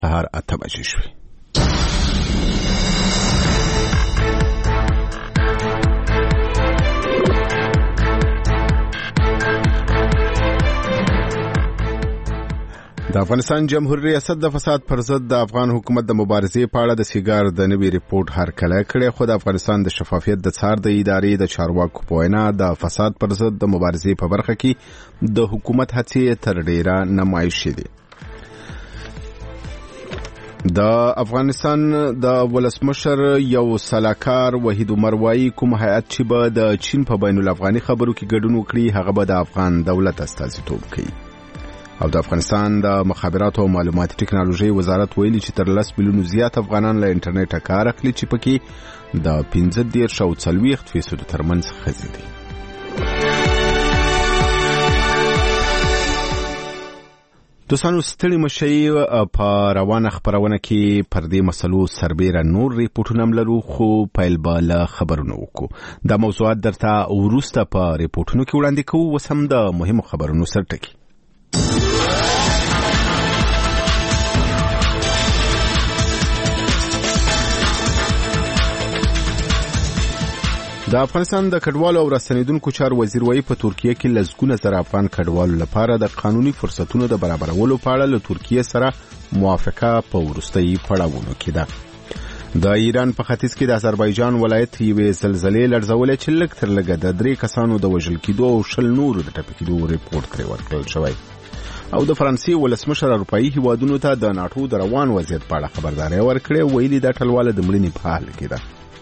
سهار 8 بجې شوې. د افغانستان جمهوریت ریاست د فساد پر ضد د افغان حکومت د مبارزې په اړه د سیګار د نوي ریپورت هرکلی کړی، خو د افغانستان د شفافیت د څار د ادارې د چارواکو په وینا د فساد پر ضد د مبارزې په برخه کې د حکومت هڅې تر ډیره نمایشي دي. د افغانستان د ولسمشر یو سلاکار وحید عمر وایي کوم هیئت چې به د چین په بین الافغاني خبرو کې ګډون وکړي هغه به د افغان دولت استازیتوب کوي. او د افغانستان د مخابراتو او معلوماتي ټکنالوژي وزارت ویلي چې تر 10 میلیونو زیات افغانان له انټرنیټه کار اخلي چې پکې د 15% ترمنځ ښځې دي. دوستانو ستړي مشي په روانه خبرونه کې پر دې مسلو سربېره نور ریپورتونه هم لرو، خو پیل به له خبرونو وکړو. دا موضوعات درته وروسته په ریپورتونو کې وړاندې کوو. اوس هم د مهمو خبرونو سرټکي. د افغانستان د کډوالو او راستنیدونکو چارو وزیر وایي په ترکیه کې لسګونه زره افغان کډوالو لپاره د قانوني فرصتونو د برابرولو په اړه له ترکیه سره موافقه په وروستي پړاوونو کې ده. د ایران په ختیځ کې د آذربایجان ولایت یوې زلزلې لړزولې چې لږ تر لږه د 3 کسانو د وژل کېدو او 20 نورو د ټپي کېدو ریپورت کړی ورکړل شوی. او د فرانسې ولسمشر اروپایي هیوادونو ته د ناټو د روان وضعیت په اړه خبرداري ورکړې، ویلي دا ټلواله د مړینې په حال کې ده.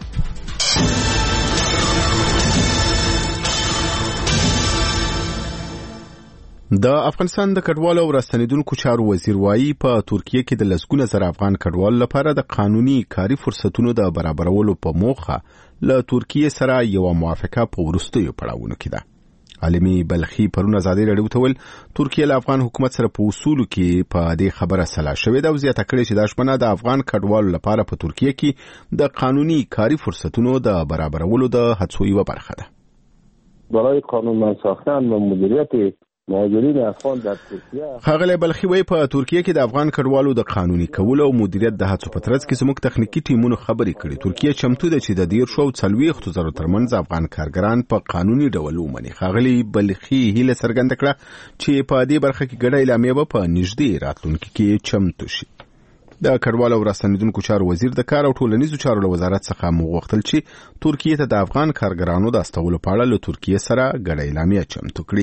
د افغانستان د کډوالو او راستنیدونکو چارو وزیر وایي په ترکیه کې د لسګونه زره افغان کډوالو لپاره د قانوني کاري فرصتونو د برابرولو په موخه له ترکیه سره یو موافقه په وروستیو پړاوونو کې ده. عالمي بلخي پرون ازادي راډیو ته ویل ترکیه له افغان حکومت سره په اصولو کې په دې خبره سلا شوې ده او زیاته کړې چې دا شپنه د افغان کډوالو لپاره په ترکیه کې د قانوني کاري فرصتونو د برابرولو د هڅو یوه برخه ده. برای قانون ساختن و مدیریت مهاجرین افغان در ترکیه خاغلی بلخي وایي په ترکیه کې د افغان کډوالو د قانوني کولو او مدیریت د هڅو په ترڅ کې زموږ تخنیکی ټیمونو خبرې کړي. ترکیه چمتو ده چې د 40,000 ترمنځ افغان کارګران په قانوني ډول ومني. خاغلی بلخي هیله څرګنده کړه چې په دې برخه کې ګډه اعلامیه به په نږدې راتلونکي کې چمتو شي. د کډوالو او راستنیدونکو چارو وزیر د کار او ټولنیزو چارو له وزارت څخه وغوښتل چې ترکیه ته د افغان کارګرانو د استولو په اړه له ترکیه سره ګډه اعلامیه چمتو کړي.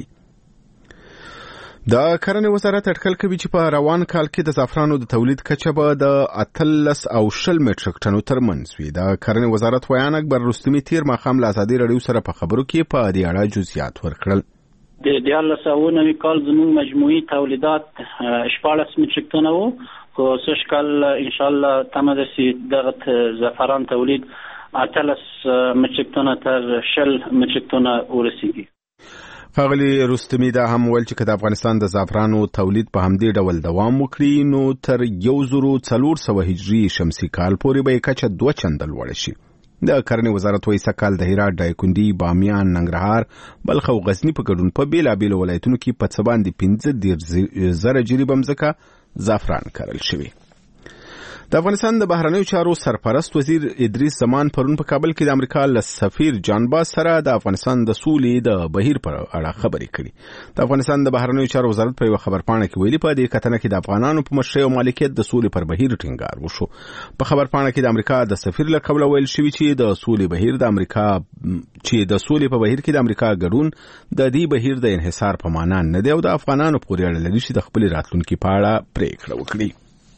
د کرنې وزارت اټکل کوي چې په روان کال کې د زعفرانو د تولید کچه به د 18 او 20 میټریک ټنو ترمنځ وي. د کرنې وزارت ویان اکبر رستمي تیر ماښام له ازادي راډیو سره په خبرو کې په دې اړه جزئیات ورکړل. د 2019 کال زموږ مجموعي تولیدات 14 میټریک ټن وو، خو سږ کال ان شاء الله تمه ده چې دغه زعفران تولید 18 میټریک ټن تر 20 میټریک ټن ورسیږي. خاغلی رستمی دا هم ویل چې د افغانستان د زعفرانو تولید په همدې ډول دوام وکړي نو تر 1400 هجري شمسي کال پورې به کچه 2 چنده لوړ شي. د کرنې وزارت وایي سکهال د هرات، دایکنډي، بامیان، ننګرهار، بلخ او غزني په ګډون په بیلابیلو ولایتونو کې په څه باندې 15,000 جریبه مځکه زعفران کرل شوی. د افغانستان د بهرنیو چارو سرپرست وزیر ادریس زمان پرون په کابل کې د امریکا له سفیر جان باز سره د افغانستان د سولې د بهیر پر اړه خبرې کړې. د افغانستان د بهرنیو چارو وزارت په یو خبرپاڼه کې ویلي په دې کتنه کې د افغانانو په مشرۍ او مالکیت د سولې پر بهیر ټینګار وشو. په خبرپاڼه کې د امریکا د سفیر له قبل ویل شوی چې د سولې بهیر د امریکا په بهیر کې د امریکا ګډون د دې بهیر د انحصار په معنا نه دی او د افغانانو پورې اړه لري چې د خپل راتلونکي په اړه پریکړه وکړي.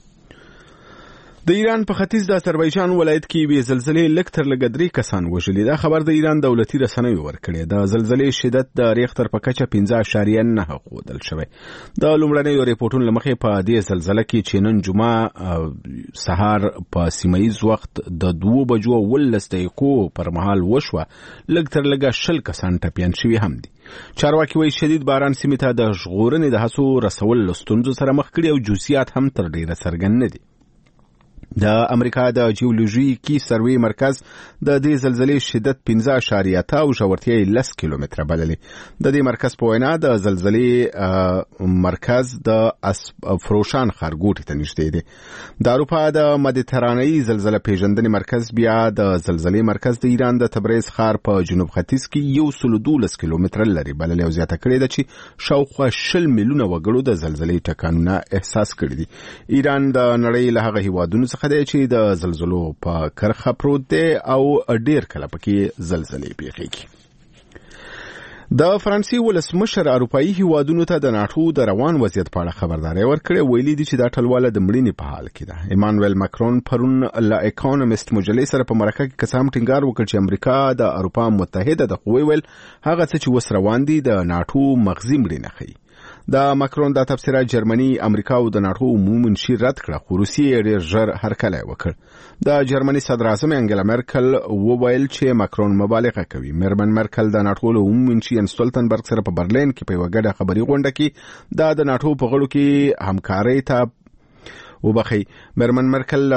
د ایران په ختیځ د آذربایجان ولایت کې یوې زلزلې لږ تر لږه 3 کسان وژلي. دا خبر د ایران دولتي رسنیو ورکړی. د زلزلې شدت د ریختر په کچه 5.9 ښودل شوی. د لومړنیو ریپورتونو له مخې په دې زلزلې کې چې نن جمعه سهار په سیمایي وخت د 2:19 پر مهال وشوه لږ تر لږه 20 کسان ټپیان شوي هم دي. چارواکي وایي شدید باران سیمې ته د ژغورنې د هڅو رسول له ستونزو سره مخ کړي او جزئیات هم تر ډیره څرګند نه دي. د امریکا د جیولوژیکي سروې مرکز د دې زلزلې شدت 5.8 او ژورتیا 10 کیلومتره بللې. د دې مرکز په وینا د زلزلې مرکز د فروشان ښارګوټي ته نږدې دی. د اروپا د مدیترانه‌ای زلزلې پیژندنې مرکز بیا د زلزلې مرکز د ایران د تبریز ښار په جنوب ختیځ کې 112 کیلومتره لري بللې او زیاته کړې ده چې شاوخوا 20 میلیونه وګړو د زلزلې ټکانونه احساس کړي دي. ایران د نړۍ له هغه هیوادونو څخه دی چې د زلزلو په کرخه پروت دی او ډیر کله پکې زلزلې پیښیږي. د فرانسې ولسمشر اروپایي هیوادونو ته د ناټو د روان وضعیت په اړه خبرداري ورکړې. ویلي دي چې دا ټلواله د مړینې په حال کې ده. ایمانوئل ماکرون پرون له اکونومیست مجلې سره په مرکه کې قسم ټینګار وکړ چې امریکا د اروپا متحده د قوی ول هغه څه چې وس روان دي د ناټو مغزي مړینه ښيي. د ماکرون د تفسیرات جرمني امریکا او د ناټو عمومي شیر رد کړه خو روسیې ډېر ژر هرکلی وکړ. د جرمني صدر اعظم انګلا مرکل وویل چې ماکرون مبالغه کوي. میرمن مرکل د ناټو له عمومي شیر ستولتنبرګ سره په برلین کې په وګړه خبري غونډه کې د ناټو په غړو کې همکاري ته وبخي. میرمن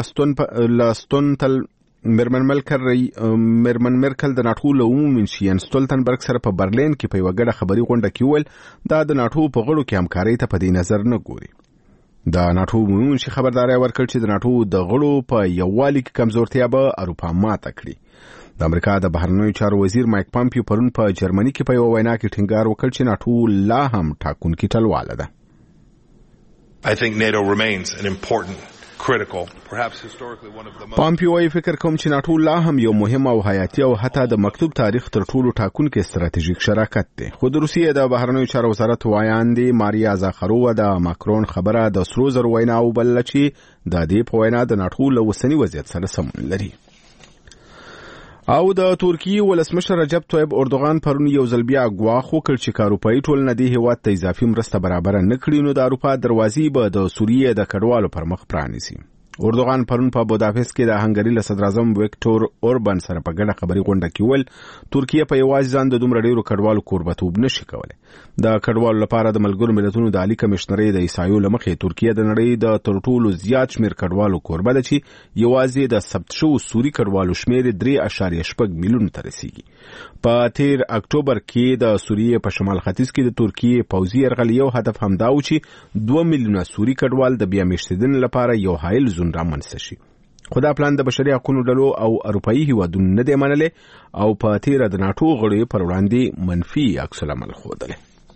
مرکل د ناټو له عمومي شیر ستولتنبرګ سره په برلین کې په وګړه خبري غونډه کې ویل د ناټو په غړو کې همکاري ته په دې نظر نه ګوري. د ناټو عمومي شي خبرداري ورکړ چې د ناټو د غړو په یووالي کې کمزورتیا به اروپا ماته کړي. د امریکا د بهرنیو چارو وزیر مایک پامپیو پرون په جرمني کې په یو وینا کې ټینګار وکړ چې ناټو لا هم ټاکونکې ټلواله ده. I think NATO remains an important critical, perhaps historically one of the most. پامپیو وايي فکر کوم چې ناټو لا هم یو مهم او حیاتي او حتی د مکتوب تاریخ تر ټولو ټاکونکي ستراتیژیک شراکت دی. خو د روسیې د بهرنیو چارو وزارت وایاندې ماریا زاخرووا د ماکرون خبره د سرو زرو وینا او بل چې د دې په وینا د ناټو له وسنی وضعیت سره سمون لري. او د ترکیې ولسمشر رجب طیب اردوغان پرون یو ځل بیا ګواښ وکړ چې اروپایي ټولنه دې هیواد ته اضافي مرسته برابر نه کړي نو د اروپا دروازې به د سوریې د کډوالو پر مخ پرانیسي. اردوغان پرون په بوداپست کې د هنګري له صدر اعظم ویکټور اوربان سره په ګډه خبري غونډه کې ویل ترکیه په یوازې ځان د دومره ډیرو کډوالو کوربتوب نشي کولی. د کډوالو لپاره د ملګرو ملتونو د عالی کمشنرۍ د عیسایو لمخې ترکیه د نړۍ د تر ټولو زیات شمیر کډوالو کوربه ده چې یوازې د ثبت شوو سوري کډوالو شمیر 3.8 میلیون ته رسیږي. په تیر اکتوبر کې د سوریې په شمال ختیځ کې د ترکیې پوځي یرغل یو هدف همدا و چې 2 میلیونه سوري کډوال د بیا میشتېدنې لپاره یو حایل زون رامنځته شي. خو دا پلان د بشري حقوقو ډلو او اروپایي هیوادونو نه دی منلی او په تیره د ناټو غړو پر وړاندې منفي عکس العمل ښودلی.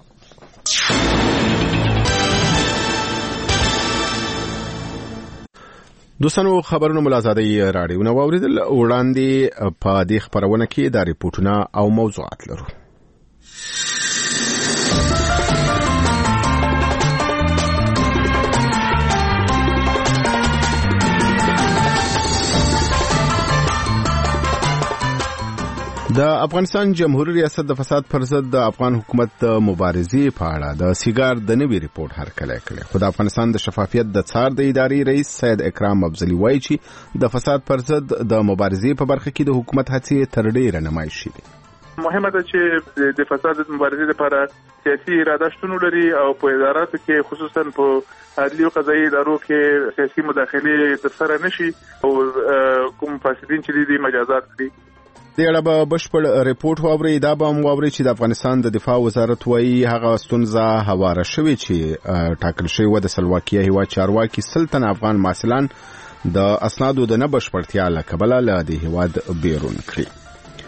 دوستانو خبرونه ملازادي راډیو نو اوریدل وړاندې په دې خبرونه کې د ریپورتونو او موضوعات لرو. د افغانستان جمهوریت ریاست د فساد پر ضد د افغان حکومت د مبارزې په اړه د سیګار د نوي ریپورت هرکلی کړی. خو د افغانستان د شفافیت د څار د ادارې رئیس سید اکرام افضلي وایي چې د فساد پر ضد د مبارزې په برخه کې د حکومت هڅې تر ډیره نمایش شوي. مهمه ده چې د فساد مبارزې لپاره سیاسي اراده شتون لري او په اداراتو کې خصوصا په عدلي او قضایي ادارو کې سیاسي مداخله ترسره نشي او کوم فاسدین چې دي مجازات کړي. د اړه به بشپړ ریپورت واوري. دا به هم واوري چې د افغانستان د دفاع وزارت وایي هغه ستونزه هواره شوې چې ټاکل شوی د سلواکیه هیواد چارواکي سلطن افغان ماسلان د اسنادو د نه بشپړتیا له کبله له دې هیواد بیرون کړي.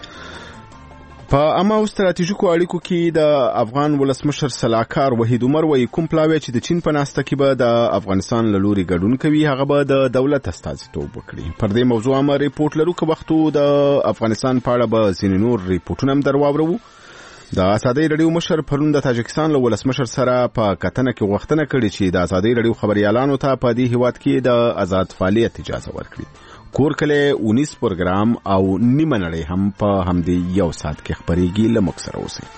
په عامه او ستراتیژیکو اړیکو کې د افغان ولسمشر سلاکار وحید عمر وایي کوم پلاوی چې د چین په ناسته کې به د افغانستان له لوري ګډون کوي هغه به د دولت استازیتوب وکړي. پر دې موضوع هم ریپورت لرو که وختو د افغانستان په اړه به ځینې نور ریپورټونه هم در واورو. د ازادۍ رادیو مشر پرون د تاجکستان له ولسمشر سره په کتنه کې غوښتنه کړې چې د ازادۍ رادیو خبريالانو ته په دې هیواد کې د آزاد فعالیت اجازه ورکړي. کور کله 19 پروګرام او نیمه نړۍ هم په همدې یو ساعت کې خبرېږي. له موږ سره اوسئ.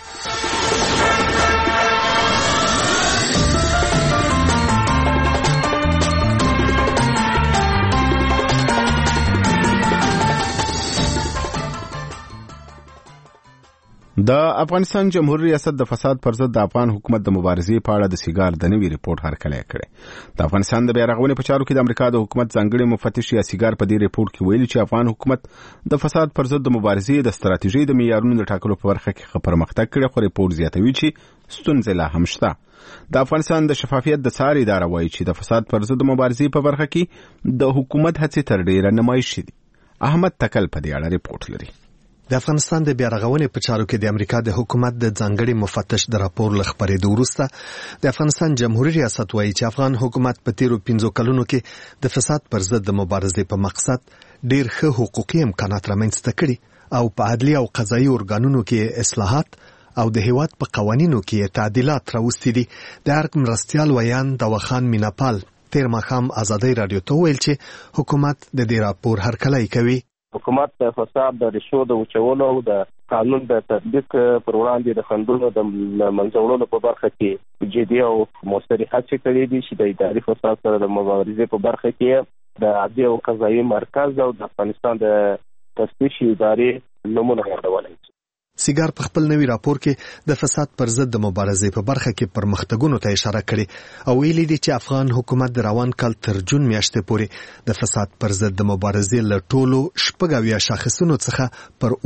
د افغانستان جمهوریت ریاست د فساد پر ضد د افغان حکومت د مبارزې په اړه د سیګار د نوي ریپورت هرکلی کړی. د افغانستان د بیارغونې په چارو کې د امریکا د حکومت ځانګړي مفتش یا سیګار په دې ریپورت کې ویلي چې افغان حکومت د فساد پر ضد د مبارزې د ستراتیژۍ د معیارونو د ټاکلو په برخه کې پرمختګ کړی، خو ریپورت زیاتوي چې ستونزې لا هم شته. د افغانستان د شفافیت د څار اداره وایي چې د فساد پر ضد د مبارزې په برخه کې د حکومت هڅې تر ډیره نمایشي دي. احمد تکل په دې اړه ریپورت لري. د افغانستان د بیارغونې په چارو کې د امریکا د حکومت د ځانګړي مفتش د راپور له خپرېدو وروسته د افغانستان جمهوریت ریاست وایي چې افغان حکومت په تیرو 15 کلونو کې د فساد پر ضد د مبارزې په مقصد ډېر ښه حقوقي امکانات رامنځته کړي او په عدلي او قضایي ارګانونو کې اصلاحات او د هیواد په قوانینو کې تعدیلات راوستي دي. د ارګ مرستیال ویان داوخان میناپال تیر ماښام ازادۍ رادیو ته ویل چې حکومت د دې راپور هرکلی کوي. حکومت د فساد د ریښو د وچولو او د قانون د تطبیق پر وړاندې د خنډونو د منځوړلو په برخه کې جدي او مؤثرې هڅې کړې دي چې د اداري فساد سره د مبارزې په برخه کې د عدلي او قضایي مرکز او د افغانستان د تفتیش ادارې نمونه یادولی. سیګار په خپل نوي راپور کې د فساد پر ضد د مبارزې په برخه کې پرمختګونو ته اشاره کړې او ویلي دي چې افغان حکومت د روان کال تر جون میاشتې پورې د فساد پر ضد د مبارزې له ټولو 86 شاخصونو څخه پر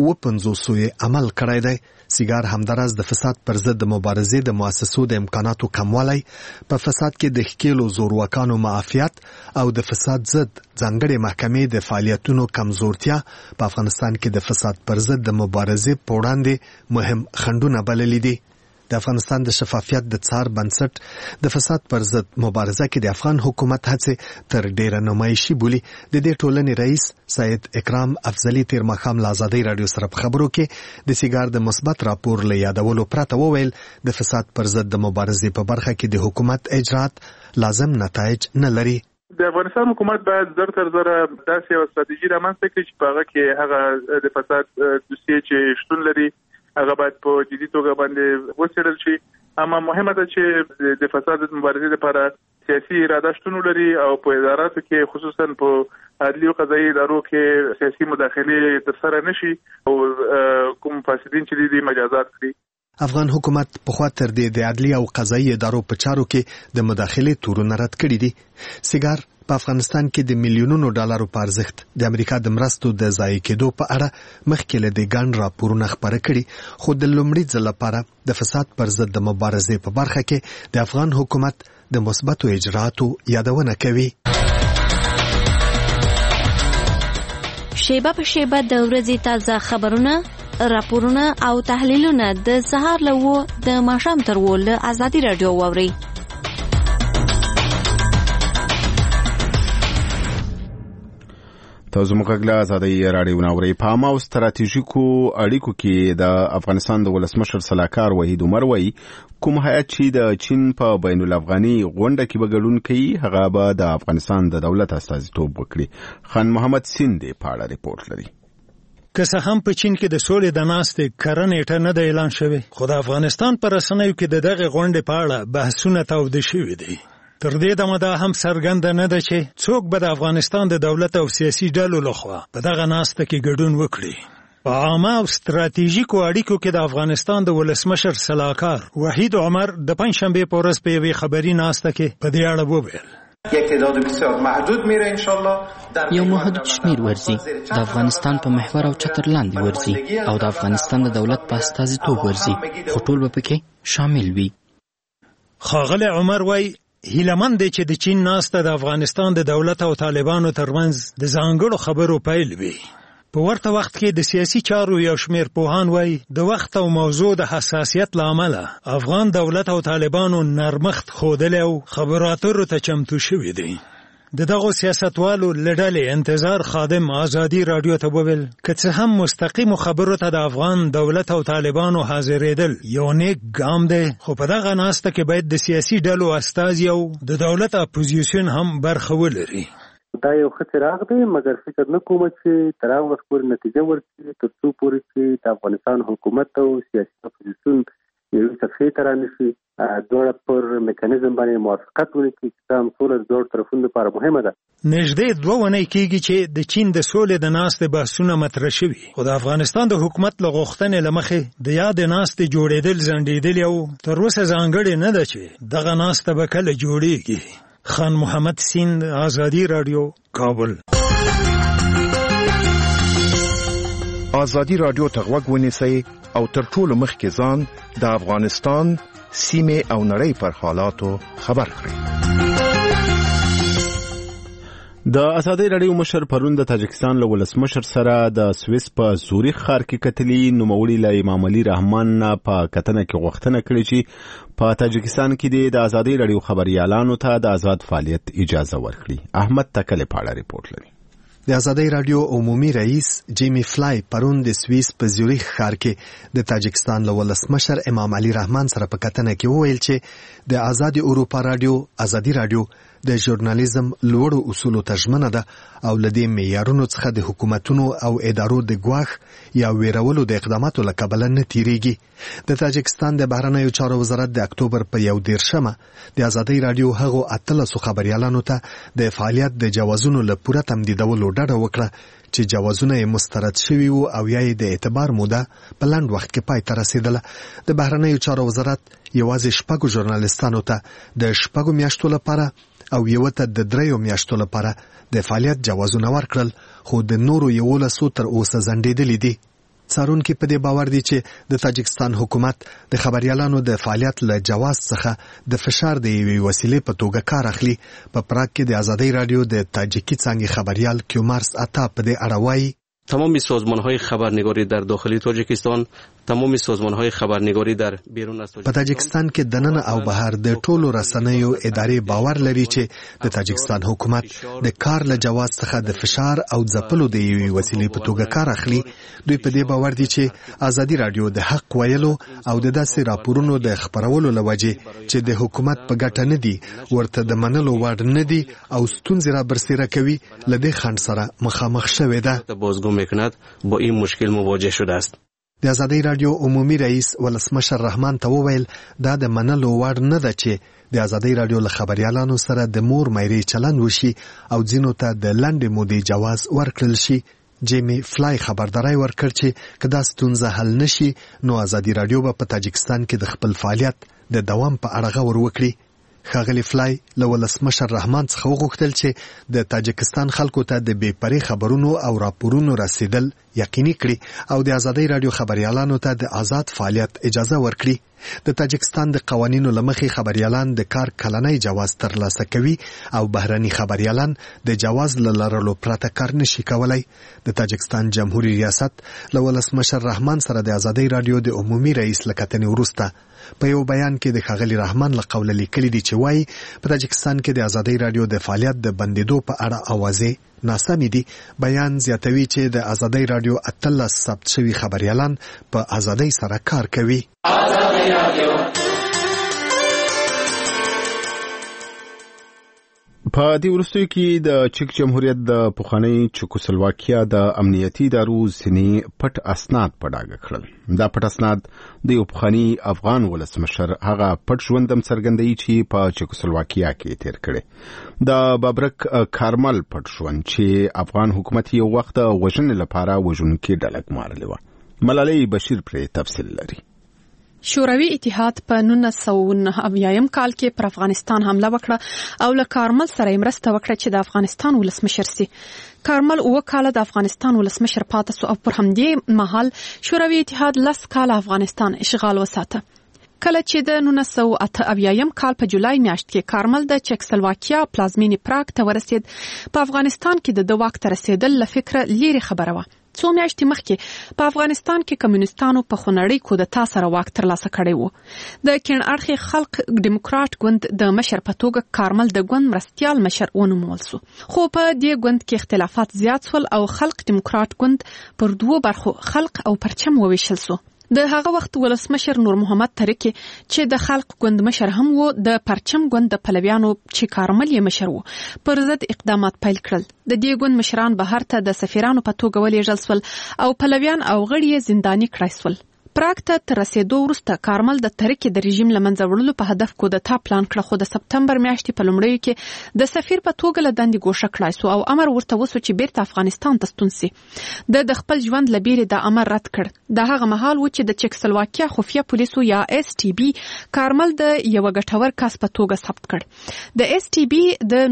55 عمل کړی دی. سیګار همداراز د فساد پر ضد د مبارزې د مؤسسو د امکاناتو کموالی، په فساد کې د ښکېلو زورواکانو معافیت او د فساد ضد ځانګړې محکمې د فعالیتونو کمزورتیا په افغانستان کې د فساد پر ضد د مبارزې په وړاندې مهم خنډونه بللي دي. د افغانستان د شفافیت د څار بنسټ د فساد پر ضد مبارزه کې د افغان حکومت هڅې تر ډیره نمایشي بولي. د دې ټولنې رئیس سید اکرام افضلي تیر ماښام له ازادۍ رادیو سره په خبرو کې د سیګار د مثبت راپور له یادولو پرته وویل د فساد پر ضد د مبارزې په برخه کې د حکومت اجرات لازم نتایج نه لري. د افغانستان حکومت باید زر تر زره داسې یو ستراتیژي رامنځته کړي چې په هغه کې هغه د فساد دوسیې چې شتون لري هغه باید په جدي توګه باندې وڅېړل شي. اما مهمه ده چې د فساد مبارزې لپاره سیاسي اراده شتون لري او په اداراتو کې خصوصا په عدلي او قضایي ادارو کې سیاسي مداخله ترسره نشي او کوم فاسدین چې دي مجازات کړي. افغان حکومت په خوا تر دې د عدلي او قضایي ادارو په چارو کې د مداخلې تورونه رد کړي دي. سیګار په افغانستان کې د میلیونونو ډالرو په ارزښت د امریکا د مرستو د ضایع کېدو په اړه مخکې له دې ګڼ راپورونه خپاره کړي، خو د لومړي ځل لپاره د فساد پر ضد د مبارزې په برخه کې د افغان حکومت د مثبتو اجراتو یادونه کوي. شیبه په شیبه د ورځې تازه خبرونه، راپورونه او تحلیلونه د سهار له 9 د ماښام تر 10 له ازادي رادیو واورئ. تاسو موږ له ازادي رادیو ناوړي په عامه او ستراتیژیکو اړیکو کې د افغانستان د ولسمشر صلاحکار وحید عمر وایي کوم هیات چې د چین په بین الافغاني غونډه کې بګډون کوي هغه به د افغانستان د دولت استازیتوب وکړي. خان محمد سیندې په اړه ریپورت لري. که څه هم په چین کې د سولې د ناستې کره نیټه نه ده اعلان شوې، خو د افغانستان په رسنیو کې د دغه غونډې په اړه بحثونه تاوده شوي دي. تر دې دمه دا هم څرګنده نه ده چې څوک به د افغانستان د دولت او سیاسي ډلو لخوا په دغه ناسته کې ګډون وکړي. په عامه او ستراتیژیکو اړیکو کې د افغانستان د ولسمشر صلاحکار وحید عمر د پنځشنبې په ورځ په یوې خبري ناسته کې په دې اړه وویل یک تعداد بسیار محدود میره انشالله یو محدود شمیر ورزي د افغانستان په محور او چتر لاندې ورزي او د افغانستان د دولت په استازیتوب ورزي، خو ټول به پکې شامل وي. ښاغلی عمر وایي هیلهمند دی چې د چین ناسته د افغانستان د دولت او طالبانو ترمنځ د ځانګړو خبرو پیل وي. په ورته وخت کې د سیاسي چارو یو شمیر پوهان وایي د وخت او موضوع د حساسیت له امله افغان دولت او طالبانو نرمښت ښودلی او خبرو اترو ته چمتو شوي دي. د دغو سیاستوالو له ډلې انتظار خادم ازادي رادیو ته وویل که څه هم مستقیمو خبرو ته د افغان دولت او طالبانو حاضرېدل یو نیک ګام دی، خو په دغه ناسته کې باید د سیاسي ډلو استازي او د دولت اپوزیسیون هم برخه ولري. دا یو ښه څراغ دی، مګر فکر نه کوم چې تر هغه وخت پورې نتیجه ورکړي تر څو پورې چې د افغانستان حکومت او سیاسي اپوزیسیون یو صفحې ته رانشي دواړه پر میکانیزم باندې موافقت ونکړي چې هم سوله د دوه طرفونو لپاره مهمه ده. نږدې 2 ونې کېږي چې د چین د سولې د ناستې بحثونه مطرح شوي خو د افغانستان د حکومت له غوښتنې له مخې د یاد ناستې جوړېدل ځنډېدلي او تر اوسه ځانګړې نه ده چې دغه ناسته به کله جوړېږي. خان محمد سیند، آزادي راډیو، کابل. آزادي راډیو ته غوږ ونیسئ او تر ټولو مخکې ځان د افغانستان سیمې او نړۍ پر حالاتو خبر کړئ. د آزادۍ راډیو مشر پرون د تاجکستان له ولسمشر سره د سویس په زوریخ ښار کې کتلي. نوموړي له امام علي رحمان نه په کتنه کې غوښتنه کړې چې په تاجکستان کې د آزادۍ راډیو خبريالانو ته د آزاد فعالیت اجازه ورکړي. احمد تکل پاړه رپورټ لري. د آزادۍ راډیو عمومي رئیس جیمی فلای پرون د سویس په زیوریخ ښار کې د تاجکستان له ولسمشر امام علي رحمان سره په کتنه کې وویل چې د آزادي اروپا راډیو آزادي راډیو د ژورنالیزم لوړو اصولو ته ژمنه ده او له دې معیارونو څخه د حکومتونو او ادارو د ګواښ یا ویرولو د اقداماتو له کبله نه تیریږي. د تاجکستان د بهرنیو چارو وزارت د اکتوبر په 21 د آزادۍ راډیو هغو 18 خبريالانو ته د فعالیت د جوازونو له پوره تمدیدولو ډډه وکړه چې جوازونه یې مسترد شوي وو او یا یې د اعتبار موده په لنډ وخت کې پای ته رسیدله. د بهرنیو چارو وزارت یوازې 6 ژورنالیستانو ته د 6 میاشتو لپاره او یو ته د 3 میاشتو لپاره د فعالیت جوازونه ورکړل خو د نورو 11 تر اوسه ځنډېدلي دي. څارونکي په دې باور دي چې د تاجکستان حکومت د خبريالانو د فعالیت له جواز څخه د فشار د یوې وسیلې په توګه کار اخلي. په پراګ کې د آزادۍ راډیو د تاجیکی څانګې خبريال کیومارس عطا په دې اړه وایي تمام سازمان‌های خبرنگاری در داخل تاجیکستان، تمام سازمان‌های خبرنگاری در بیرون از تاجیکستان په تاجکستان کې دننه او بهر د ټولو رسنیو ادارې باور لري چې د تاجکستان حکومت د کار له جواز څخه د فشار او ځپلو د یوې وسیلې په توګه کار اخلي. دوی په دې باور دي چې آزادي راډیو د حق ویلو او د داسې راپورونو د خبرولو لوجه چې د حکومت په ګټه نه دي، ورته د منلو وړ نه دي او ستونزې را برسېره کوي، لدې خنډ سره مخامخ شوې ده. میکند با این مشکل مواجه شده است. د آزادۍ راډیو عمومي رئیس ولسمشر رحمان ته وویل دا د منلو وړ نه ده چې د آزادۍ راډیو له خبريالانو سره د مور مېرې چلند وشي او ځینو ته د لنډې مودې جواز ورکړل شي. جیمی فلای خبرداري ورکړ چې کدا ستونزه حل نشي نو آزادۍ راډیو به په تاجکستان کې د خپل فعالیت د دوام په اړه غور وکړي. ښاغلی فلای له ولسمشر رحمان څخه وغوښتل چې د تاجکستان خلکو ته د بې پرې خبرونو او راپورونو رسیدل یقیني کړي او د آزادۍ راډیو خبريالانو ته د آزاد فعالیت اجازه ورکړي. د تاجکستان د قوانینو له مخې خبريالان د کار کلنۍ جواز ترلاسه کوي او بهرني خبريالان د جواز له لرلو پرته کار نشي کولای. د تاجکستان جمهوریت ریاست له ولسمشر رحمان سره د آزادۍ راډیو د عمومي رئیس لکتنې وروسته په یو بیان کې د ښاغلي رحمان له قوله لیکلي دي چې وایي په تاجکستان کې د آزادۍ راډیو د فعالیت د بندیدو په اړه اوازې ناسمې دي. بیان زیاتوي چې د آزادۍ راډیو 18 ثبت شوي خبريالان په آزادۍ سره کار کوي. په دې وروستیو کې د چک جمهوریت د پخوانی چکوسلواکیا د امنیتي ادارو ځینې پټ اسناد په ډاګه کړل. دا پټ اسناد د یو پخوانی افغان ولسمشر هغه پټ ژوندم څرګندوي چې په چکوسلواکیا کې تیر کړي. د بابرک کارمل پټ ژوند چې افغان حکومت یو وخت وژنې لپاره وژونکي ډله ګمارلې وه. ملالۍ بشیر پرې تفصیل لري. شوروي اتحاد په 1990 کال کې پر افغانستان حمله وکړه او له کارمل سره مرسته وکړه چې د افغانستان ولسمشر سي. کارمل 9 کال د افغانستان ولسمشر پاتې سو او پر همدې مهال شوروي اتحاد 10 کال افغانستان اشغال وساته. کله چې د 1988 کال په جولای میاشت کې کارمل د چکسلواکیا پلازمینې پراګ ته ورسید، په افغانستان کې د واک ته رسیدل له فکره لیرې خبره وه. څو میاشتې مخکې په افغانستان کې کمیونستانو په خونړۍ کودتا سره واک ترلاسه کړی وو. د کیڼ اړخي خلق ډیموکرات ګوند د مشر په توګه کارمل د ګوند مرستیال مشر ونومول سو، خو په دې ګوند کې اختلافات زیات شول او خلق ډیموکرات ګوند پر 2 برخو خلق او پرچم وویشل سو. د هغه وخت ولسمشر نور محمد ترکی چې د خلق ګوند مشر هم وو، د پرچم ګوند د پلویانو چې کارمل یې مشر وو پر ضد اقدامات پیل کړل. د دې ګوند مشران بهر ته د سفیرانو په توګه ولېږل شول او پلویان او غړي یې زنداني کړای شول. پراګ ته تر رسیدو وروسته کارمل د ترکیې د رژیم لمنځه وړلو په هدف کودتا پلان کړ، خو د سپتمبر میاشتې په لومړیو کې د سفیر په توګه له دندې ګوښه کړای سو او امر ورته وسو چې بیرته افغانستان ته ستون سي. د خپل ژوند لبیره د امر رد کړ. د هغه مهال و چې د چکسلواکیا خفیه پولیسو یا STB کارمل د یو ګټور کس په توګه ثبت کړ. د STB د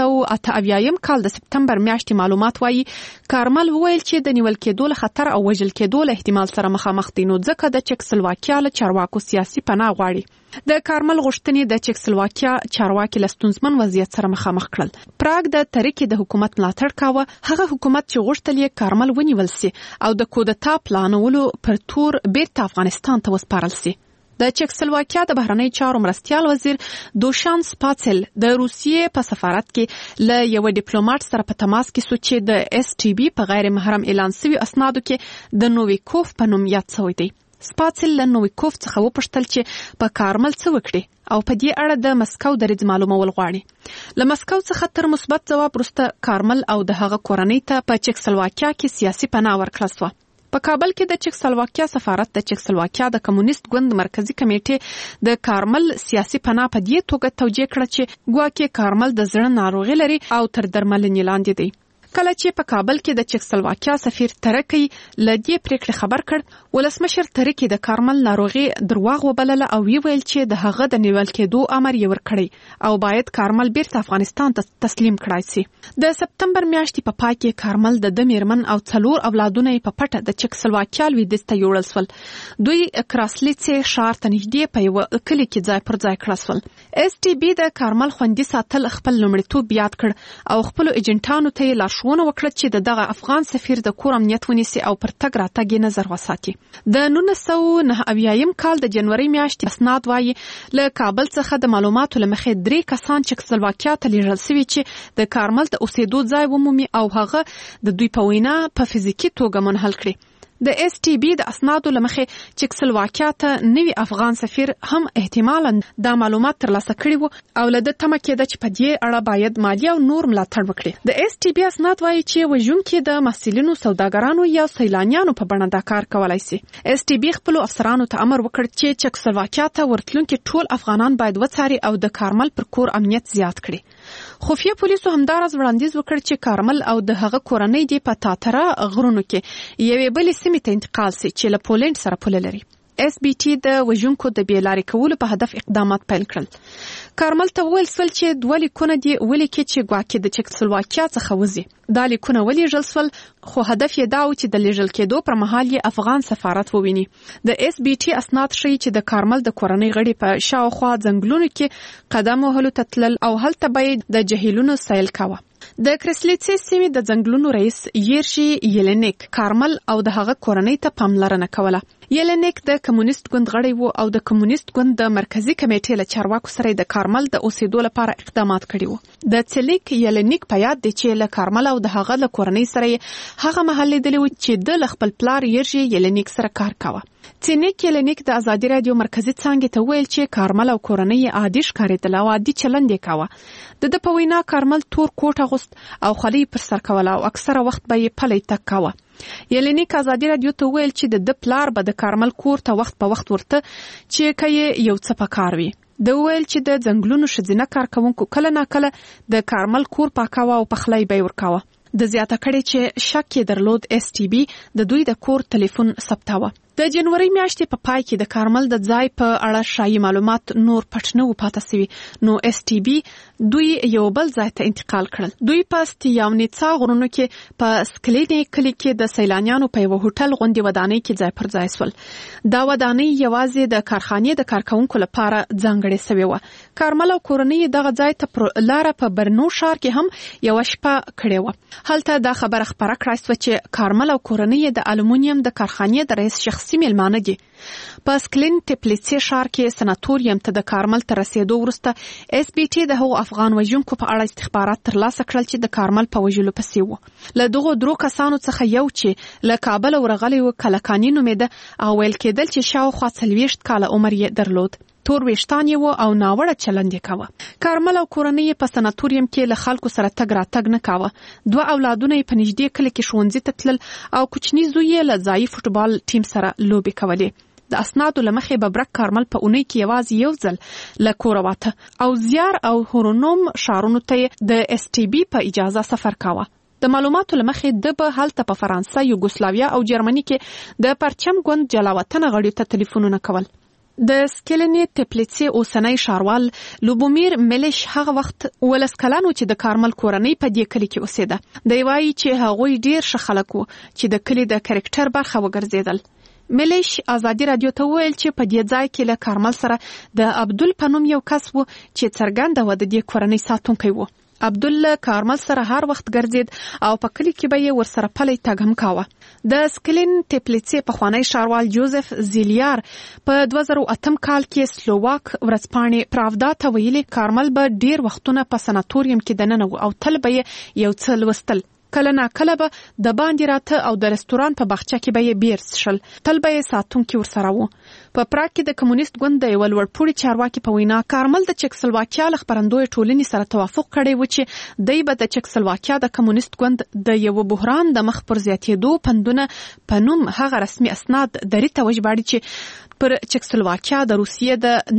1988 کال د سپتمبر میاشتې معلومات وایي کارمل وویل چې د نیول کېدو له خطر او وژل کېدو له احتمال سره مخامخ دي، نو ځکه د چکسلواکیا له چارواکو سیاسي پناه غواړي. د کارمل غوښتنې د چکسلواکیا چارواکي له ستونزمن وضعیت سره مخامخ کړل. پراګ د ترکیې د حکومت ملاتړ کاوه، هغه حکومت چې غوښتل یې کارمل ونیول سي او د کودتا پلانولو پر تور بیرته افغانستان ته وسپارل سي. د چکسلواکیا د بهرنی چارو مرستیال وزیر دوشان سپاتسل د روسیې په سفارت کې له یو ډیپلوماټ سره په تماس کې سو چې د STB په غیر محرم اعلان شوی اسنادو کې د نوویکوف په نوم یاد شوی دی. سپاتسل له نوویکوف څخه وپوښتل چې په کارمل څه وکړي او په دې اړه د مسکو دریځ معلومول غواړي. له مسکو څخه تر مثبت ځواب وروسته کارمل او د هغه کورنۍ ته په چکسلواکیا کې سیاسي پناه ورکړل شوه. په کابل کې د چکسلواکیا سفارت د چکسلواکیا د کمونیست ګوند مرکزی کمیټې د کارمل سیاسي پناه په دې توګه توجیه کړه چې ګواکې کارمل د زړه ناروغي لري او تر درملنې لاندې دی. کله چې په کابل کې د چکسلواکیا سفیر ترکی لدی پریکړه خبر کړ، ولسمشر ترکی د کارمل ناروغي درواغ وبلله او ویل چې د هغه د نیول کېدو امر یې ورکړی او باید کارمل بیرته افغانستان ته تسلیم کړای شي. د سپتمبر میاشتې په پای کې کارمل د میرمن او 4 اولادونه په پټه د چکسلواکیا لویدیځ ته یوړل شول. دوی کراسلیڅ ښار ته نږدې په یو کلی کې ځای پر ځای کړل شول. STB د کارمل خوندي ساتل خپل لومړیتوب یاد کړ او خپل ایجنټانو ته لارښوونه وکړه چې دغه افغان سفیر د کور امنیت ونیسي او پر تګ راتګ نظر وساتي. د 1989 کال د جنوري میاشتې اسناد وایي له کابل څخه د معلوماتو لمخې 3 کسان چکسلواکیا ته لیږل شوي چې د کارمل د اوسېدو ځای ومومي او هغه د دوی په وینا په فزیکي توګه منحل کړي. د STB د اسنادو لمخې چکسلواکیا ته نوی افغان سفیر هم احتمالاً دا معلومات ترلاسه کړي وو او له د تمه کېده چې په دې اړه باید مالی او نور ملاتړ وکړي. د STB اسناد وایي چې وژونکي د محصلینو سوداګرانو یا سیلانیانو په بڼه دا کار کولای شي. STB خپل افسرانو ته امر وکړ چې چکسلواکیا ته ورتلونکي ټول افغانان باید وڅاري او د کارمل پر کور امنیت زیات کړي. خفیه پولیسو همدارس وړاندیز وکړ چې کارمل او د هغه کورنۍ دی په تاتره غرونو کې یوې بلې سیمې ته انتقال سي چې له پولند سره پوله لري. SBT د وژونکو د بیلارې کولو په هدف اقدامات پیل کړل. کارمل ته وویل شول چې 2 لیکونه دي ولیکي چې ګواکې د چکسلواکیا څخه وځي. دا لیکونه ولېږل شول خو هدف یې دا و چې د لیږل کېدو پر مهال یې افغان سفارت وویني. د SBT اسناد ښیي چې د کارمل د کورنۍ غړي په شاوخوا ځنګلونو کې قدم وهلو ته تلل او هلته به یې د جهیلونو سیل کاوه. د کرسلیڅ سیمې د ځنګلونو رئیس یرشي یلنیک کارمل او د هغه کورنۍ ته پاملرنه کوله. یلنیک د کمونیست ګوند غړی وو او د کمونیست ګوند د مرکزی کمیټې له چارواکو سره د کارمل د اوسېدو لپاره اقدامات کړي وو. د چلیک یلنیک په یاد دی چې له کارمل او د هغه له کورنۍ سره هغه مهال لیدلی و چې د خپل پلار یرشي یلنیک سره کار کاوه. چینیک یلنیک د ازادي رادیو مرکزی څانګې ته ویل چې کارمل او کورنۍ عادي ښکارېدل او عادي چلند یې کاوه. د په وینا کارمل تور کوټ اغوست او خولۍ پر سر کوله او اکثره وخت به یې پلی تګ کاوه. یلنیک ازادي رادیو ته ویل چې د پلار به د کارمل کور ته وخت په وخت ورته چې کای یو څه پکار وي. د ویل چې د ځنګلونو ښځینه کارکونکو کله ناکله د کارمل کور پاکاوه او پخلی به ورکاوه. د زیاته کړي چې شک یې درلود STB د دوی د کور ټلیفون ثبتاوه. د جنوري میاشتې په پای کې د کارمل د ځای په اړه شایي معلومات نور پټ نه و پاتې شوي، نو STB دوی یو بل ځای ته انتقال کړل. دوی په ستیاونیڅا غرونو کې په سکلینې کلي کې د سیلانیانو په یو هوټل غوندې ودانۍ کې ځای پر ځای شول. دا ودانۍ یوازې د کارخانې د کارکونکو لپاره ځانګړې شوې وه. کارمل او کورنۍ دغه ځای ته پر لاره په برنو ښار کې هم یوه شپه کړې وه. هلته دا خبره خپره کړای شوه چې کارمل او کورنۍ د الومنیم د کارخانې د رئیس شخصي میلمانه دي. په سکلین ټپلیڅي ښار کې سناتوریم ته د کارمل تر رسیدو وروسته SBT د هغو افغان وژونکو په اړه استخبارات ترلاسه کړل چې د کارمل په وژلو پسې وو. له دغو 3 کسانو څخه یو چې له کابل ورغلی و کلکاني نومېده او ویل کېدل چې شاوخوا 40 کاله عمر یې درلود. تور ویشتان یې و او ناوړه چلند یې کاوه. کارمل او کورنۍ په سناتوریم کې له خلکو سره تګ راتګ نه کاوه. 2 اولادونه یې په نږدې کلي کې ښوونځي ته تلل او کوچنی زوی یې له ځایي فوټبال ټیم سره لوبې کولې. د اسنادو لمخې ببرک کارمل په اونۍ کې یوازې یو ځل له کوره واته او زیار او هورونوم شارونو ته د اس ټي بي په اجازه سفر کاوه. د معلوماتو لمخې د به هلته په فرانسه، یوګوسلاویا او جرمني کې د پرچم ګوند جلاوطن غړیو ته ټلیفونونه کول. د سکلنی تپلیڅي اوسنۍ شاروال لوبومیر ملیش هغه وخت ولس کلانو چې د کارمل کورنۍ په دې کلی کې اوسېده. دی وایي چې هغوی ډیر ښه خلک وو چې د کلی د کریکټر برخه وګرځیدل. ملیش ازادي رادیو ته ویل چې په دې ځای کې له کارمل سره د عبدل پنوم یو کس وو چې څرګنده و د دې کورنۍ ساتونکی وو. عبدل کارمل سره هر وخت ګرځید او په کلی کې به یې ورسره پلی تګ هم کاوه. د سکلین ټپلیڅي پخوانی شاروال جوزف زیلیار په 2008 کال کې سلوواک ورځپاڼې پراودا ته ویلي کارمل به ډیر وختونه په سناتوریوم کې دننه او تل به یو څه لوستل. کله نا کله به د باندې راته او د رستوران په باغچه کې به یې بیر څښل. تل به یې ساتونکي ورسره وو. په پراګ کې د کمونیست ګوند د یو لوړپوړي چارواکي په وینا کارمل د چکسلواکیا له خبرندوی ټولنې سره توافق کړی و چې دی به د چکسلواکیا د کمونیست ګوند د یو بحران د مخ پر زیاتېدو پندونه په نوم هغه رسمي اسناد درې ته وژباړي چې پر چکسلواکیا د روسیې د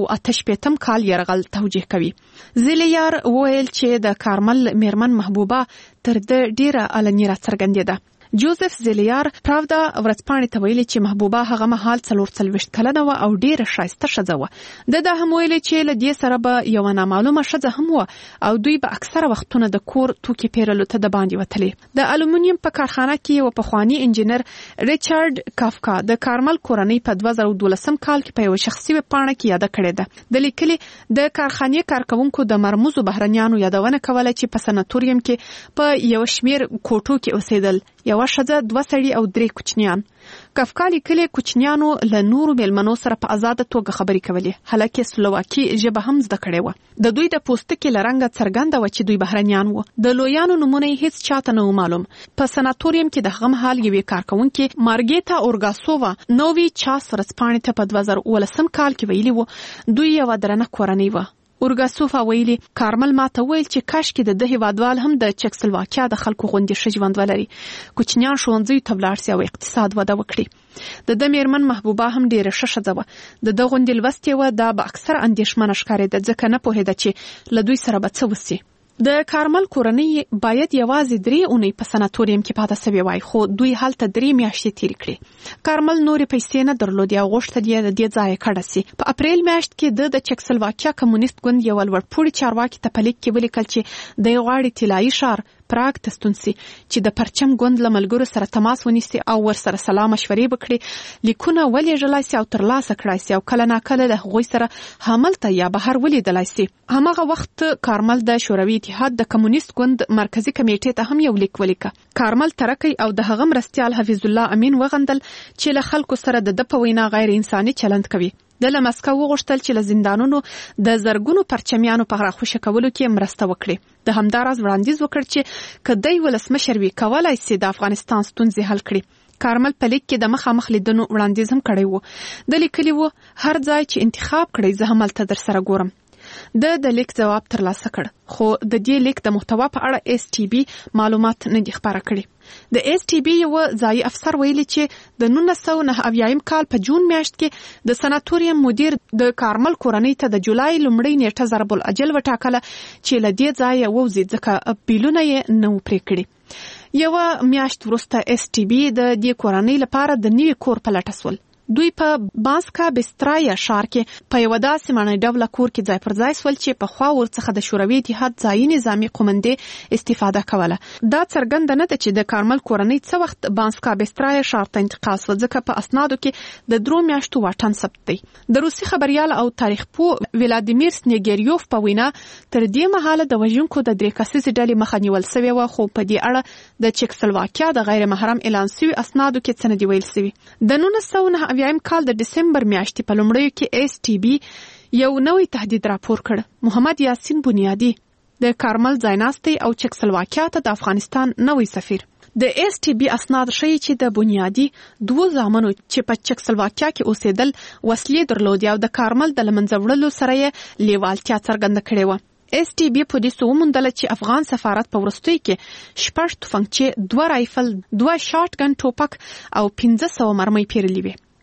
1988 کال یرغل توجیه کوي. زیلیار وویل چې د کارمل میرمن محبوبه تر د ډیره علني راڅرګندېده. جوزف زیلیار پراودا ورځپاڼې ته ویلي چې محبوبه هغه مهال 44 کلنه و او ډیره ښایسته ښځه وه. د هم ویلي چې له دې سره به یو نامعلومه ښځه هم و او دوی به اکثره وختونه د کور توکي پیرلو ته د باندې وتلې. د الومینیم په کارخانه کې یو پخوانی انجینر ریچارډ کافکا د کارمل کورنۍ په 2012 کال کې په یو شخصي پاڼه کې یاد کړې ده. د لیکلي د کارخانې کارکونکو د مرموزو بهرنیانو یادونه کوله چې په سناتوریوم کې په یو شمیر کوټو کې اوسېدل. یو ښځه، 2 سړي او 3 کوچنیان. کافکا لیکلي کوچنیانو له نورو میلمنو سره په آزاده توګه خبرې کولې. حالکه سلوواکي ژبه هم زده کړې و. د دوی د پوستکي لرنګ څرګنده و چې دوی بهرنیان وو. د لویانو نمونه هیڅ چاته نه معلوم. په سناتوریوم کې د هغه مهال یوې کارکونکي مارګیتا اورګاسووا نووي چاس ورځپاڼې ته په 2019 کال کې ویلي وو دوی یو درنه کورنۍ و. اورګاسوفا ویلي کارمل ماته ویل چې کاشکې د هیوادوال هم د چکسلواکیا د خلکو غوندې ښه ژوند ولري، کوچنیان ښوونځیو ته ولاړ سي او اقتصاد وده وکړي. د میرمن محبوبه هم ډیره ښه ښځه وه. د غوندې لوستې وه دا به اکثر اندېښمنه ښکارېده ځکه نه پوهېده چې له دوی سره به څه وسي. د کارمل کورنۍ باید یوازې 3 اونۍ په سناتوریوم کې پاتې سوي وای خو دوی هلته 3 میاشتې تېرې کړې. کارمل نورې پیسې نه درلودې او غوښتل یې د دې ځایه کډه سي. په اپریل میاشت کې د چکسلواکیا کمونیست ګوند یو لوړپوړي چارواکي ته په لیک کې ولیکل چې د غواړي طلایي شار پراګ ته ستون سي چې د پرچم ګوند له ملګرو سره تماس ونیسي او ورسره سلام مشورې وکړي، لیکونه ولېږلای سي او ترلاسه کړای سي او کله ناکله له هغوی سره هملته یا بهر ولیدلای سي. هماغه وخت کارمل د شوروي اتحاد د کمونیست ګوند مرکزی کمیټې ته هم یو لیک ولیکه. کارمل ترکی او د هغه مرستیال حفیظ الله امین وغندل چې له خلکو سره د په وینا غیر انساني چلند کوي. د مسکو وغوښتل چې له زندانونو د زرګونو پرچمیانو په راخوشي کولو کې مرسته وکړي. د همداراز وړاندیز وکړ چې کدی ولسمشر وی کولای سي د افغانستان ستونزې حل کړي. کارمل په لیک کې د مخامخ لیدنو وړاندیز هم کړی وو. د لیکلي وو هر ځای چې انتخاب کړی زه هملته در سره ګورم. د لیک جواب ترلاسه کړ خو د دې لیک د محتوا په اړه اس ټي بي معلومات نه دي خبره کړي. د اس ټي بي یو ځایي افسر ویلي چې د 1990 کال په جون میاشت کې د سناتوریوم مدیر د کارمل کورنۍ ته د جولای لومړۍ نیټه ضرب الاجل وټاکله چې له دې ځایه ووځي ځکه بیلونه یې نه و پرې کړي. یو میاشت وروسته اس ټي بي د دې کورنۍ لپاره د نوي کور په لټه سول. دوی په بانسکا بسترایا ښار کې په یو داسې معنی ډول کور کې ځای پر ځای سول چې په خوا ورڅخه د شوروي اتحاد ځایي نظامی قومندې استفاده کوله. دا څرګنده نه ده چې د کارمل کورنۍ څه وخت بانسکا بسترایا ښار ته انتقال سول ځکه په اسنادو کې د 3 میاشتو واټن ثبت دی. د روسي خبريال او تاریخ پوه ولادیمیر سنیګریوف په وینا تر دې مهاله د وژونکو د 3 کسیزې ډلې مخه نیول سوی و خو په دې اړه د چکسلواکیا د غیر محرم اعلان سوي اسنادو کې څه نه دی ویل سوي. د 1990 کال د دسمبر میاشتې په لومړیو کې اس ټي بي یو نوې تهدید راپور کړ. محمد یاسین بنیادی د کارمل ځایناستي او چکسلواکیا ته د افغانستان نوې سفیر. د اس ټي بي اسناد ښیي چې د بنیادی 2 زامنو چې په چکسلواکیا کې اوسېدل وسلې درلودې او د کارمل د لمنځه وړلو سره یې لیوالتیا څرګنده کړې وه. اس ټي بي په دې وموندله چې افغان سفارت په وروستۍ کې 6 توفنګچې، 2 رایفل، 2 شاټ ګن ټوپک او 1500 مرمۍ پیرلې وې.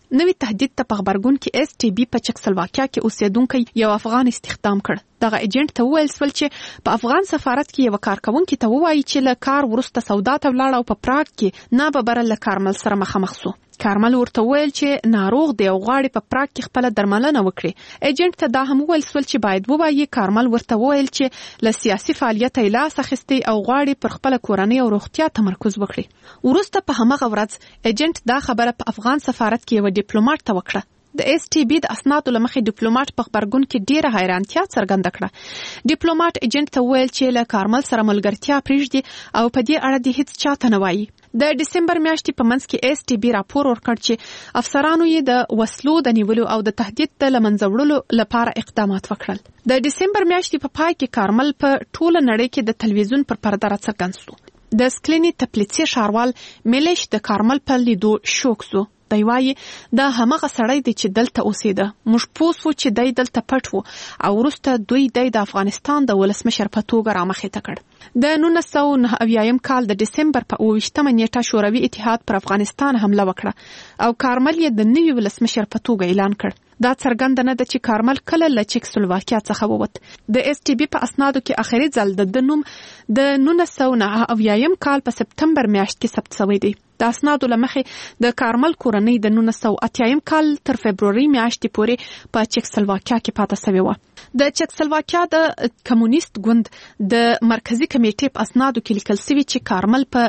نوی تهدید ته په خبرګون کې اس ټي بي په چکسلواکیا کې اوسیدونکو یو افغان استخدام کړ. دغه ایجنټ ته وویل سول چې په افغان سفارت کې یو کارکونکي ته ووایي چې له کار وروسته سودا ته ولاړ او په پراګ کې نه به بره له کارمل سره مخامخ سو. کارمل ورته وویل چې ناروغ دی او غواړي په پراګ کې خپل درملنه وکړي. ایجنټ ته دا هم وویل سول چې باید ووایي. کارمل ورته وویل چې له سیاسي فعالیت یې لاس اخیستی او غواړي پر خپل کورنۍ او روغتیا تمرکز وکړي. ورسته په همغه ورځ ایجنټ دا خبره په افغان سفارت کې یو ډیپلوماټ ته وکړه. د اس ټي بي د اسنادو لمخې ډیپلوماټ په خبرګون کې ډیره حیرانتیا څرګنده کړه. ډیپلوماټ ایجنټ ته وویل چې له کارمل سره ملګرتیا پریږدي او په دې اړه د هیڅ چاته نه وایي. د ډیسمبر میاشتې په منځ کې اس ټي بي راپور ورکړ چې افسرانو یې د وسلو د نیولو او د تهدید د لمنځه وړلو لپاره اقدامات وکړل. د ډیسمبر میاشتې په پای کې کارمل په ټوله نړۍ کې د تلویزیون پر پرده راڅرګند شو. د سکلینی تپلیڅي ښاروال میلیش د کارمل په لیدو شوک شو. دی وایي دا همغه سړی دی چې دلته اوسېده. موږ پوه شو چې دی دلته پټ و او وروسته دوی د افغانستان د ولسمشر په توګه رامخې ته کړ. د 1999 کال د ډسمبر په 28 نیټه شوروي اتحاد پر افغانستان حمله وکړه او کارمل یې د نوي ولسمشر په توګه اعلان کړ. دا څرګنده نه ده چې کارمل کله له چکسلواکیا څخه ووت. د اس ټي بي په اسنادو کې اخري ځل د نوم د 1999 کال په سپتمبر میاشت کې ثبت شوی دی. د اسنادو لمخې د کارمل کورنۍ د 1980 کال تر فبروري میاشتې پورې په چکسلواکیا کې پاتې شوې وه. د چکسلواکیا د کمونیست ګوند د مرکزی کمیټې په اسنادو کې لیکل شوی چې کارمل په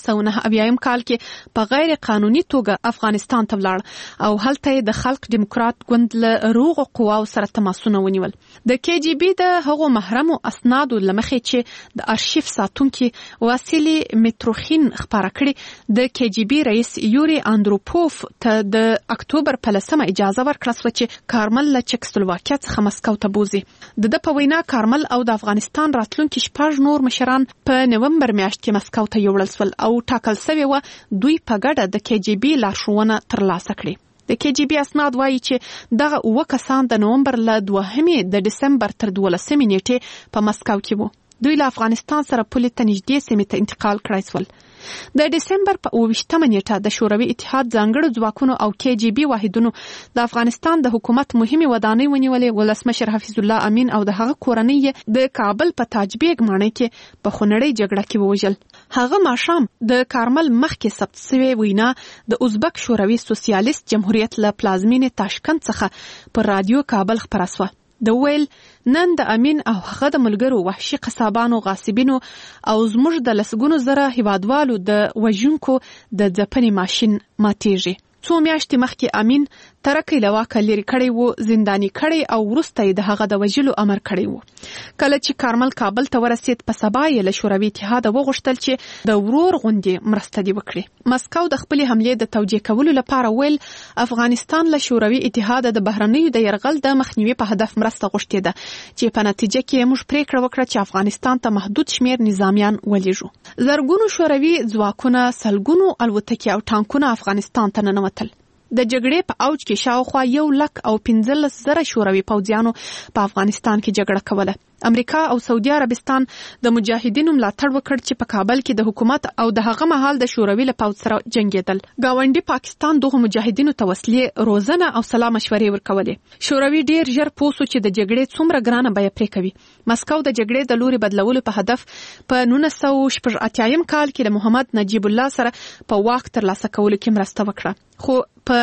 1990 کال کې په غیر قانوني توګه افغانستان ته ولاړ او هلته د خلق دیموکرات ګوند له روغو قواو سره تماسونه ونیول. د کې جی بي د هغو محرمو اسنادو لمخې چې د ارشیف ساتونکي واسیلی میتروخین خبره کړې، د کې جی بي رئیس یوري اندروپوف ته د اکتوبر په 10 اجازه ورکړه چې کارمل له چکسلواکیا څخه مسکو ته بوزي. د په وینا کارمل او د افغانستان راتلونکي 6 نور مشران په نومبر میاشت کې مسکو ته یوړل شول او ټاکل شوی و دوی په ګډه د کې جی بي لارښوونه ترلاسه کړي. د کې جی بي اسناد وایي چې دغه 9 کسان د نومبر له 2 د دسمبر تر 12 نیټې په مسکو کې وو. دوی له افغانستان سره پولې ته نږدې سیمې ته انتقال کړای شول. د دسمبر په 28 نیټه د شوروي اتحاد ځانګړو ځواکونو او کې جی بي واحدونو د افغانستان د حکومت مهمه ودانۍ ونیولې. ولسمشر حفیظ الله امین او د هغه کورنۍ د کابل په تاجبیګ ماڼۍ کې په خونړۍ جګړه کې ووژل. هغه ماښام د کارمل مخکې ثبت شوی وینا د ازبک شوروي سوسیالیست جمهوریت له پلازمینې تاشکند څخه پر رادیو کابل خبره شوه. د ویل نن د امین او هغه د ملګرو وحشي قصابانو غاصبینو او زموږ د لسګونو زره هیوادوالو د وژونکو د ځپنې ماشین ماتیږي. 2 میاشتې مخکې امین ترکې له واکه لرې کړی و، زنداني کړی او وروسته یې د هغه د وژلو امر کړی و. کله چې کارمل کابل ته ورسید په سبا یې له شوروي اتحاد وغوښتل چې د ورور غوندې مرسته دې وکړي. مسکو د خپلې حملې د توجیه کولو لپاره ویل افغانستان له شوروي اتحاد د بهرنیو د یرغل د مخنیوي په هدف مرسته غوښتې ده چې په نتیجه کې موږ پریکړه وکړه چې افغانستان ته محدود شمیر نظامیان ولېږو. زرګونو شوروي ځواکونه سلګونو الوتکې او ټانکونه افغانستان ته ننوتل. د جګړې په اوج کې شاوخوا 1,15,000 شوروي پوځیانو په افغانستان کې جګړه کوله. امریکا او سعودي عربستان د مجاهدینو ملاتړ وکړ چې په کابل کې د حکومت او د هغه مهال د شوروي له پوځ سره جنگیدل. گاونډي پاکستان دغه مجاهدینو ته وسلې، روزنه او سلا مشورې ورکولې. شوروي ډیر ژر پوه شو چې د جګړې څومره ګرانه بیه پرې کوي. مسکو د جګړې د لوري بدلولو په هدف په 1980 کال کې له محمد نجیب الله سره په واک ترلاسه کولو کې مرسته وکړه. خو په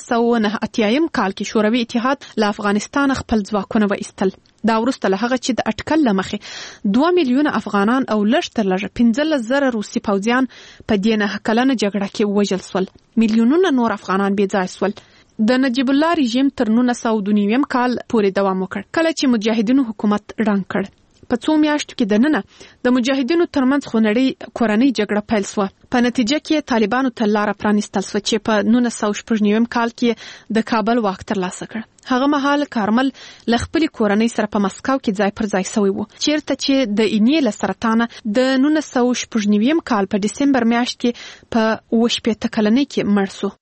1989 کال کې شوروي اتحاد له افغانستان خپل ځواکونه وایستل. دا وروسته له هغه چې د اټکل لمخې 2 میلیونه افغانان او لږ تر لږه 15,000 روسي پوځیان په دې 9 کلنه جګړه کې وژل شول. میلیونونه نور افغانان بې ځای شول. د نجیب الله رژیم تر 1992 کال پورې دوام وکړ، کله چې مجاهدینو حکومت ړنګ کړ. په 2 میاشتو کې دننه د مجاهدینو ترمنځ خونړۍ کورنۍ جګړه پیل شوه. په نتیجه کې طالبانو ته لاره پرانیستل شوه چې په 1999 کال کې د کابل واک ترلاسه کړ. هغه مهال کارمل له خپلې کورنۍ سره په مسکو کې ځای پر ځای شوی و، چیرته چې د اینې له سرطانه د 1999 کال په دسمبر میاشت کې په 28 کلنۍ کې مړ شو.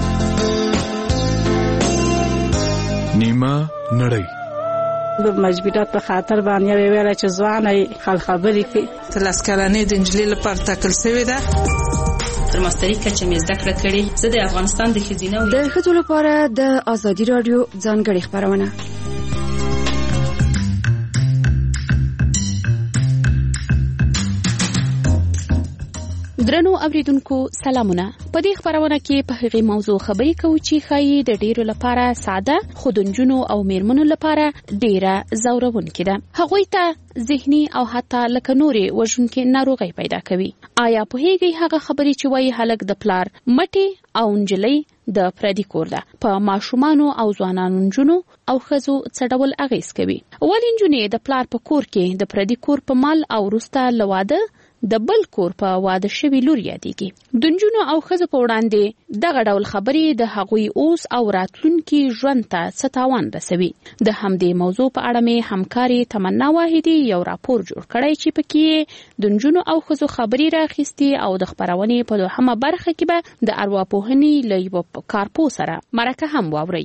نیمه نړۍ د مجبورات په خاطر باندې ویل چې ځواني خپل خبرې کوي. 13 کلنې د انجلۍ لپاره تکل شوی ده. تر ماستري کچه مې زده کړه کړې. زه د افغانستان د ښځینه د ښځو لپاره د ازادي رادیو ځانګړې خپرونه. درنو اوریدونکو سلامونه. په دې خبرونه کې په هغه موضوع خبرې کوو چې خایي د ډیرو لپاره ساده خو د نجونو او میرمنو لپاره ډیره زورونکې ده. هغوی ته ذهني او حتی لکه نورې وژونکې ناروغۍ پیدا کوي. آیا په هغه خبرې چې وایي هلک د پلار مټي او انجلۍ د پردي کور ده په ماشومانو او ځوانانو نجونو او ښځو څه ډول اغیز کوي؟ ولې نجونې د پلار په کور کې د پردي کور په مال او وروسته له واده د بل کور په واده شوي لور یادېږي؟ د نجونو او ښځو په وړاندې دغه ډول خبرې د هغوی اوس او راتلونکي ژوند ته څه تاوان رسوي؟ د همدې موضوع په اړه مې همکاري تمنا واحدي یو راپور جوړ کړی چې پکې د نجونو او ښځو خبرې راخیستي او د خپرونې په دوهمه برخه کې به د ارواپوهنې له یوه کارپوه سره مرکه هم واورئ.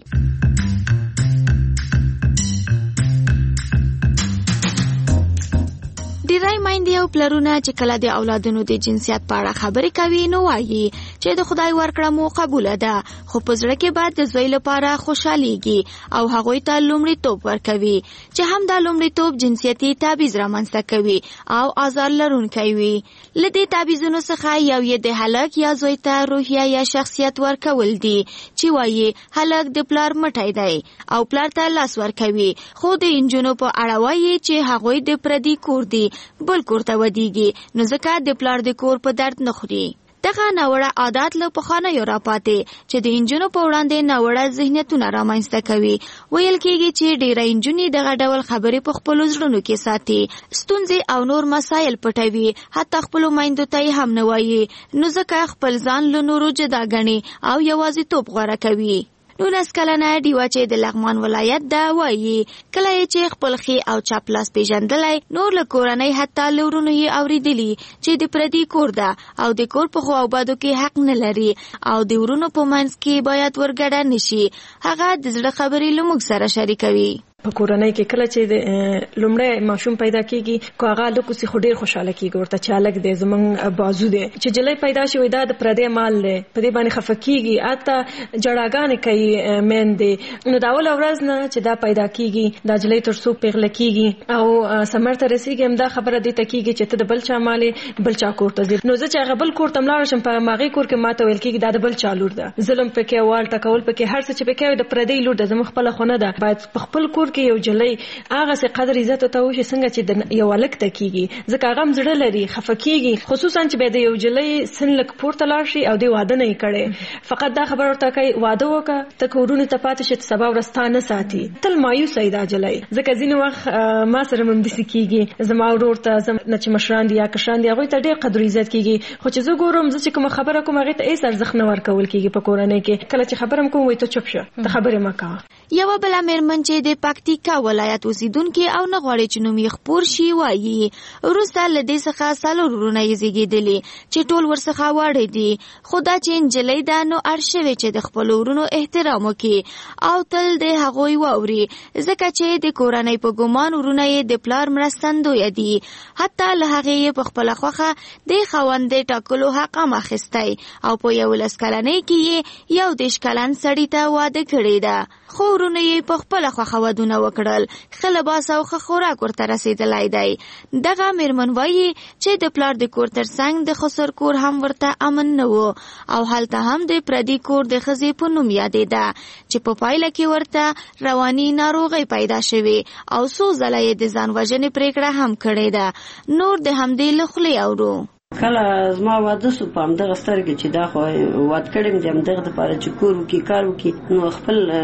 ډیری میندې او پلرونه چې کله د اولادونو د جنسیت په اړه خبرې کوي نو وایي چې د خدای ورکړه مو قبوله ده، خو په زړه کې بعد د زوی لپاره خوشحاليږي او هغوی ته لومړیتوب ورکوي چې هم دا لومړیتوب جنسیتي تبعیض رامنځته کوي او آزار لرونکی وي. له دې تبعیضونو څخه یو یې د هلک یا زوی ته روحیه یا شخصیت ورکول دي چې وایي هلک د پلار مټی دی او پلار ته لاس ورکوي، خو د انجونو په اړه وایي چې هغوی د پردي کور دي بل کور ته ودیږي، نو ځکه د پلار د کور په درد نه خوري. دغه ناوړه عادت له پخوانیو راپاتې چې د انجونو په وړاندې ناوړه ذهنیتونه رامنځته کوي. ویل کېږي چې ډېری انجونې دغه ډول خبرې په خپلو زړونو کې ساتي، ستونزې او نور مسایل پټوي، حتی خپلو میندو ته یې هم نه وایي، نو ځکه خپل ځان له نورو جدا ګڼي او یوازیتوب غوره کوي. 19 کلنه ډیوه چې د لغمان ولایت ده وایي کله چې خپل خي او چاپلاس پیژندلای نور له کورنۍ حتی لورونو یې اوریدلی چې د پردي کور ده او د کور په خو او بادو کې حق نه لري او د ورونو په منځ کې باید ورګډه نشي. هغه د زړه خبرې لموږ سره شریکوي. په کورنۍ کې کله چې لومړی ماشوم پیدا کیږي کو هغه لکه سی خډیر خوشاله کیږي ورته چالک دی زمنګ بازو دی چې جلې پیدا شوی دا د پردې مال دی په دې باندې خفکیږي اته جړاګانې کوي مین دی. نو دا ول ورځ نه چې دا پیدا کیږي دا جلې تر څو پیغله کیږي او سمرته رسیږي هم دا خبره دی تکیږي چې ته د بل چا مالې بل چا کور ته ځي. نو زه چې هغه بل کور ته ملاړ شم په ماغي کور کې ماته ویل کیږي دا د بل چا لور ده، ظلم پکې وال ټکول پکې هر څه چې پکې د پردې لور ده، زموږ خپل خونه ده. باید په خپل کور کې یو جلې هغه څه قدر عزت ته وشي څنګه چې د یو الک تکیږي، ځکه هغه مزړه لري خفکیږي، خصوصا چې به د یو جلې سن لک پورته لاړ شي او د واده نه کړي. فقط دا خبر ورته کوي واده وکړه ته کورونه ته پاتې شي سبا ورستانه ساتي تل مایوس ایدا جلې. ځکه ځینې وخت ما سره مم دسی کیږي زما ورور ته زم چې مشران دي یا کشران دي هغه ته ډېر قدر عزت کیږي، خو چې زه ګورم چې کوم خبره کوم هغه ته هیڅ ارزښت نه ورکول کیږي په کورنۍ کې. کله چې خبرم کوم وای ته چوپ شه ته خبره مکه. یو بل میرمن چې د پکتیکا ولایت اوسیدونکو او نه غواړي چې نوم یې خپور شي وایي وروسته له دې څخه څلور ورونه یې زیږیدلي چې ټول ورڅخه واړه دي، خو دا چې نجلۍ ده نو اړ شوې چې د خپلو ورونو احترام وکړي او تل د هغوی واوري، ځکه چې د کورنۍ په ګمان ورونه یې د پلار مرستندویه دي. حتی له هغې یې په خپله خوښه د خاوند د ټاکلو حق هم اخیستی او په 11 کلنۍ کې یې 11 کلن سړي ته واده کړی ده، خو ورونه یې په خپله خوښه ودونه وکړل، ښه لباس او ښه خوراک ورته رسېدلی دی. دغه میرمن وایي چې د پلار د کور ترڅنګ د خسر کور هم ورته امن نه و او هلته هم د پردي کور د ښځې په نوم یادېده چې په پایله کې ورته رواني ناروغۍ پیدا شوې او څو ځله یې د ځان وژنې پرېکړه هم کړې ده. نور د همدې له خولې اورو. کله زما واده سو په همدغه سترګې چې دا خو واده کړم د همدغه دپاره چې کور وکړي کار وکړي، نو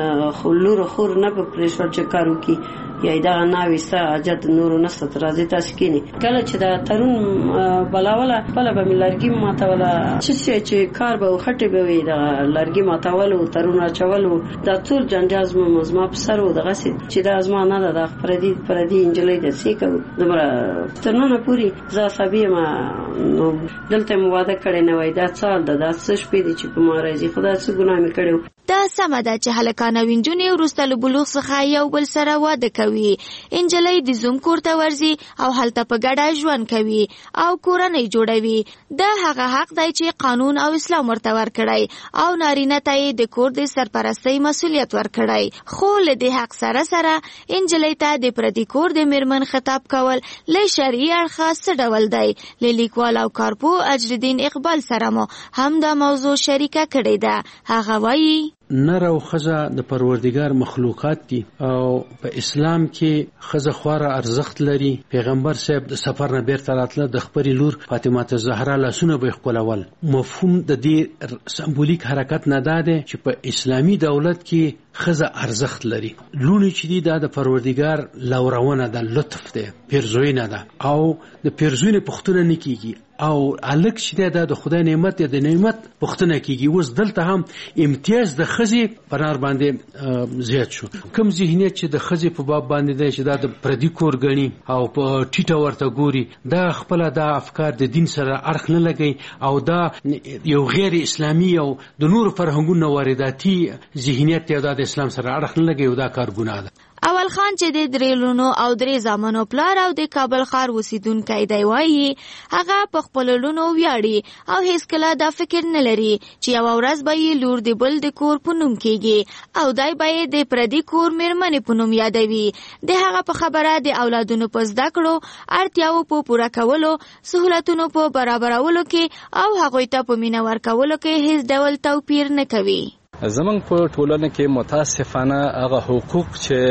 خپل لور خور نه به پرېښول چې کار وکړي یا دغه ناوې ستا حاجت نورو نسته ته راځئ تاسې کښېنئ. کله چې دا ترون بلاوله خپله به مې لرګي ماتوله چې کار به خټې به وي دغه لرګي ماتولو ترون اچولو دا ټول جنجال زما په سر و دغسې چې دا زما نه ده دا پردي نجلۍ ده څه کوو دومره تر ننه پورې زه عصبي یم. نو دلته مې واده کړی نه وای دا څه حال ده دا څه شپې دي چې په ما راځي خو دا څه ګناه مې کړی و. دا سمه ده چې هلکان او نجونې وروسته له بلوغ څخه یو بل سره واده کوي. نجلۍ د زوم کور ته ورځي او هلته په ګډه ژوند کوي او کورنۍ جوړوي. دا هغه حق دی چې قانون او اسلام ورته ورکړی او نارینه ته یې د کور د سرپرستۍ مسؤلیت ورکړی. خو له دې حق سره سره نجلۍ ته د پردي کور د میرمن خطاب کول له شرعي اړخه څه ډول دی؟ له لیکوال او کارپوه اجرالدین اقبال سره مو هم دا موضوع شریکه کړې ده. هغه وایي نر او ښځه د پروردګار مخلوقات دي او په اسلام کې ښځه خورا ارزښت لري. پیغمبر صاحب د سفر نه بیرته راتله د خپلې لور فاطمه الزهرا لاسونه به ښکلول. مفهوم د دې سمبولیک حرکت نه دا دی چې په اسلامي دولت کې ښځه ارزښت لري. لوڼې چې دي دا د پروردګار لورونه ده، لطف دی، پیرزوینه ده او د پیرزوینې پوښتنه نه کیږي او الک چې دا د خدای نعمت دی، د نعمت پوښتنه کیږي. اوس دلته هم امتیاز د ښځې په نار باندې زیات شو. کوم ذهنیت چې د ښځې په باب باندې دی چې دا د پردي کور ګڼي او په ټیټه ورته ګوري، دا خپله دا افکار د دین سره اړخ نه لګي او دا یو غیر اسلامي او د نورو فرهنګونو وارداتي ذهنیت دی، دا د اسلام سره اړخ نه لګي او دا کار ګناه ده. اول خان چې د 3 لونو او 3 زامنو پلار او د کابل ښار اوسیدونکی دی وایي هغه په خپلو لونو ویاړي او هیڅکله دا فکر نه لري چې یوه ورځ به یې لور د بل د کور په نوم کیږي او دی به یې د پردي کور میرمنې په نوم یادوي. د هغه په خبره د اولادونو په زده کړو، اړتیاو په پوره کولو، سهولتونو په برابرولو کې او هغوی ته په مینه ورکولو کې هیڅ ډول توپیر نه کوي. زمونږ په ټولنه کې متاسفانه هغه حقوق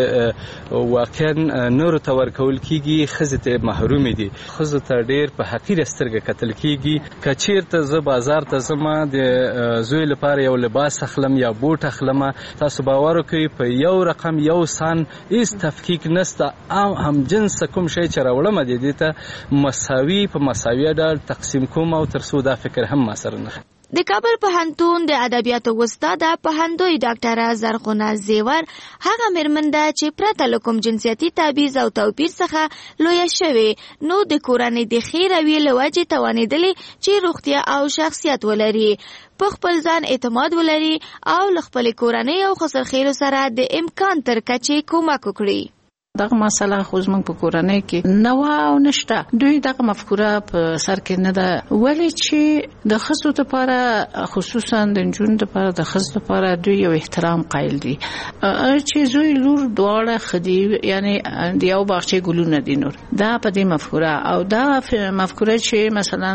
چې واقعا نورو ته ورکول کیږي ښځې ته محروم دي. ښځو ته ډېر په حقیره سترګه کتل کیږي. که چیرته زه بازار ته ځم د زوی لپاره یو لباس اخلم یا بوټ اخلم، تاسو باور وکړئ په یو رقم یو سان هیڅ تفکیک نسته. هم جنس کوم شی چې راوړم د دې ته مساوي په مساوي ډول تقسیم کوم او تر څو دا فکر هم ما سره نه. د کابل پوهنتون د ادبیاتو استاده پوهندوی ډاکټره زرغونه زیور هغه میرمن ده چې پرته له کوم جنسیتي تبعیض او توپیر څخه لویه شوې، نو د کورنۍ د ښې رویې له وجې توانېدلې چې روغتیا او شخصیت ولري، په خپل ځان اعتماد ولري او له خپلې کورنۍ او خسرخیلو سره د امکان تر کچې کومک وکړي. دغه مسله خو زموږ په کورنۍ کې نو او نشته. دوی دغه مفکوره په سر کې نه ده، ولې چې د ښځو لپاره خصوصا د نجونو لپاره د ښځو لپاره دوی یو احترام قایل دي چې زوی لور دواړه خدي یعنی د یو باغچې ګلونه دي. نور دا په دې مفکوره او دا مفکوره چې مثلا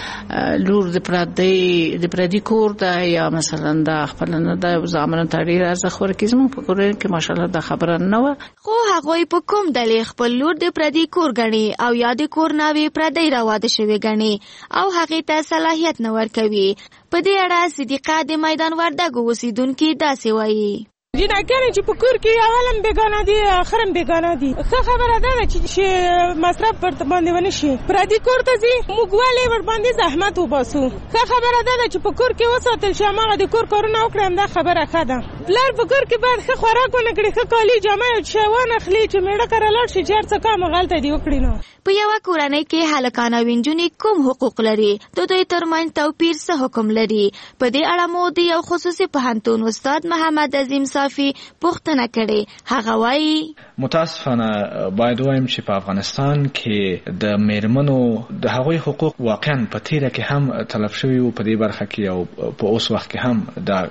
لور د پردي کور ده یا مثلا د خپل نه د زامنو تاړي ارزښت ورکړي، زموږ په کورنۍ کې ماشاءالله دا خبره نه و. خو هغوی په کوم دلیل خپل لور د پردي کور ګڼي او یا د کور ناوې پردی راواده شوې ګڼي او هغې ته صلاحیت نه ورکوي؟ په دې اړه صدیقه د میدان وردګو اوسیدونکي داسې وایي. جنکانه چې په کور کې اولم بیگانه دي اخرم بیگانه دي. ښه خبره ده چې مصرف پر باندې ونه شي، پردي کور ته ځي موږ ولې ور باندې زحمت وباسو. ښه خبره ده چې په کور کې وساتل شي، هغه د کور کارونه وکړم، دا خبره ښه ده. پلار په کور کې باید ښه خوراک ونه کړي، ښه کالي جامه او شیوان اخلي چې میړه کره لاړ شي چې هر څه کار غلطه دی وکړي. نو په یوه کورنۍ کې هلکان او نجونې کوم حقوق لري؟ د دوی ترمنځ توپیر څه حکم لري؟ په دې اړه مو د یو خصوصي پوهنتون استاد محمد عظیم صافي پوښتنه کړې. هغه وایي متاسفانه باید وایم چې په افغانستان کې د میرمنو د هغوی حقوق واقعا په تیره کې هم تلف شوي وو په دې برخه کې او په اوس وخت کې هم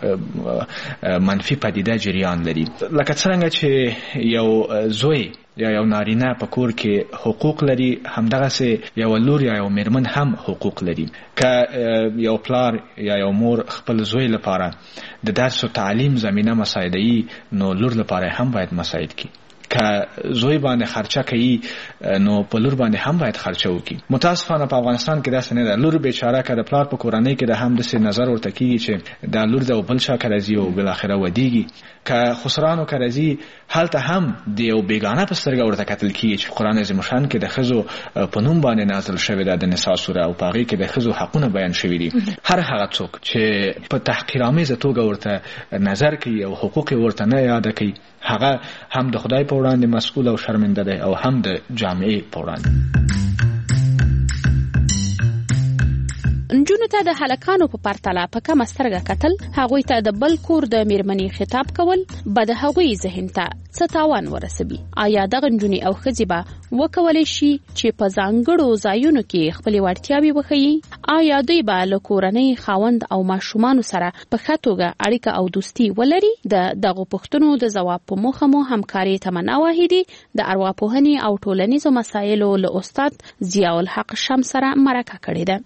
د منفي پدیده جریان لري. لکه څنګه چې یو زوی یا یو نارینه په کور کې حقوق لري، همدغسې یو لور یا یو میرمن هم حقوق لري. که یو پلار یا یو مور خپل زوی لپاره د درس او تعلیم زمینه مساعده‌ای، نو لور لپاره هم باید مساعد کی. که زوی باندې خرچه کوي نو په لور باندې هم باید خرچه وکړي. متاسفانه په افغانستان کې داسې نه ده. لور بیچاره که د پلار په کورنۍ کې د هم داسې نظر ورته کېږي چې دا لور د بل چا که راځي او بالاخره ودیږي. که خسرانو که راځي هلته هم د یو بیګانه په سترګه ورته کتل کېږي چې قرآن عظیم شان کې د ښځو په نوم باندې نازل شوې ده د نساء سوره او په هغې کې د ښځو حقونه بیان شوي دي. هر هغه څوک چې په تحقیرآمیزه توګه ورته نظر کوي او حقوق ورته نه یاده کوي، هغه هم د خدای په وړاندې مسئول او شرمنده دی او هم د جامعې په وړاندې. نجونو ته د هلکانو په پرتله په کم سترګه کتل، هغوی ته د بل کور د میرمنې خطاب کول به د هغوی ذهن ته څه تاوان ورسوي. آیا دغه نجونې او ښځې به وکولی شي چې په ځانګړو ځایونو کې خپلې وړتیاوې وښیي؟ آیا دوی به له کورنۍ، خاوند او ماشومانو سره په ښه توګه اړیکه او دوستي ولري؟ د دغو پوښتنو د ځواب په موخه مو همکاري تمنا واحدي د ارواپوهنې او ټولنیزو مسایلو له استاد ضیاء الحق شمس سره مرکه کړې ده.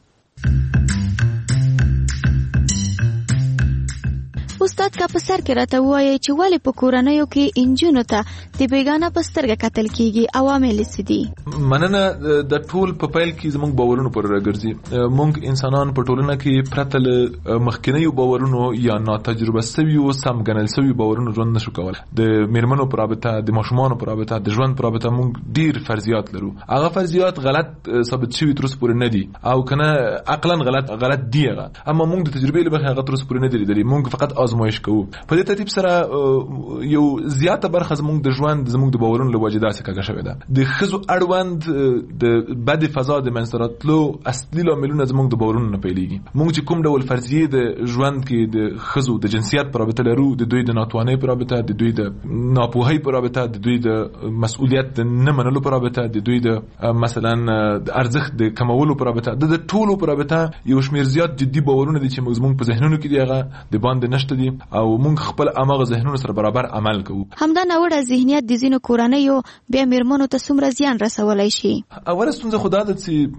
استاد کا په سر کې راته وایي چې ولې په کورنیو کې انجونو ته د بیګانه په سترګه کتل کیږي، عوامل څه دي؟ مننه. د ټول په پیل کې زموږ باورونو پر راګرځي. موږ انسانان په ټولنه کې پرته له مخکینیو باورونو یا ناتجربه شویو سم ګڼل شویو باورونو ژوند نشو کولای. د میرمنو پر رابطه، د ماشومانو پر رابطه، د ژوند پر رابطه موږ ډیر فرضیات لرو. هغه فرضیات غلط ثابت شوي تر اوسه پورې نه دي او کنه عقلاً غلط دي هغه، اما موږ د تجربې له مخې هغه تر اوسه پورې نه دي لیدلي. موږ فقط آزمایش کوو. په دې ترتیب سره یو زیاته برخه زموږ د ژوند زموږ د باورونو له وجې داسې کږه شوې ده. د ښځو اړوند د بد فضا د منځته راتلو اصلي لاملونه زموږ د باورونو نه پیلېږي. موږ چې کوم ډول فرضیې د ژوند کې د ښځو د جنسیت پر رابطه لرو، د دوی د ناتوانۍ پر رابطه، د دوی د ناپوهۍ پر رابطه، د دوی د مسؤلیت د نه منلو پر رابطه، د دوی د مثلا د ارزښت د کمولو پر رابطه، د ټولو پر رابطه یو شمېر زیات جدي باورونه دي چې موږ په ذهنونو کې دي، هغه د باندې نشته دي او موږ خپل امغه ذهنونو سره برابر عمل کوو. همدا نوړه ذهنیت د ځینو کورنیو بیا میرمنو ته څومره زیان رسولای شي؟ اوله ستونزه خو دا ده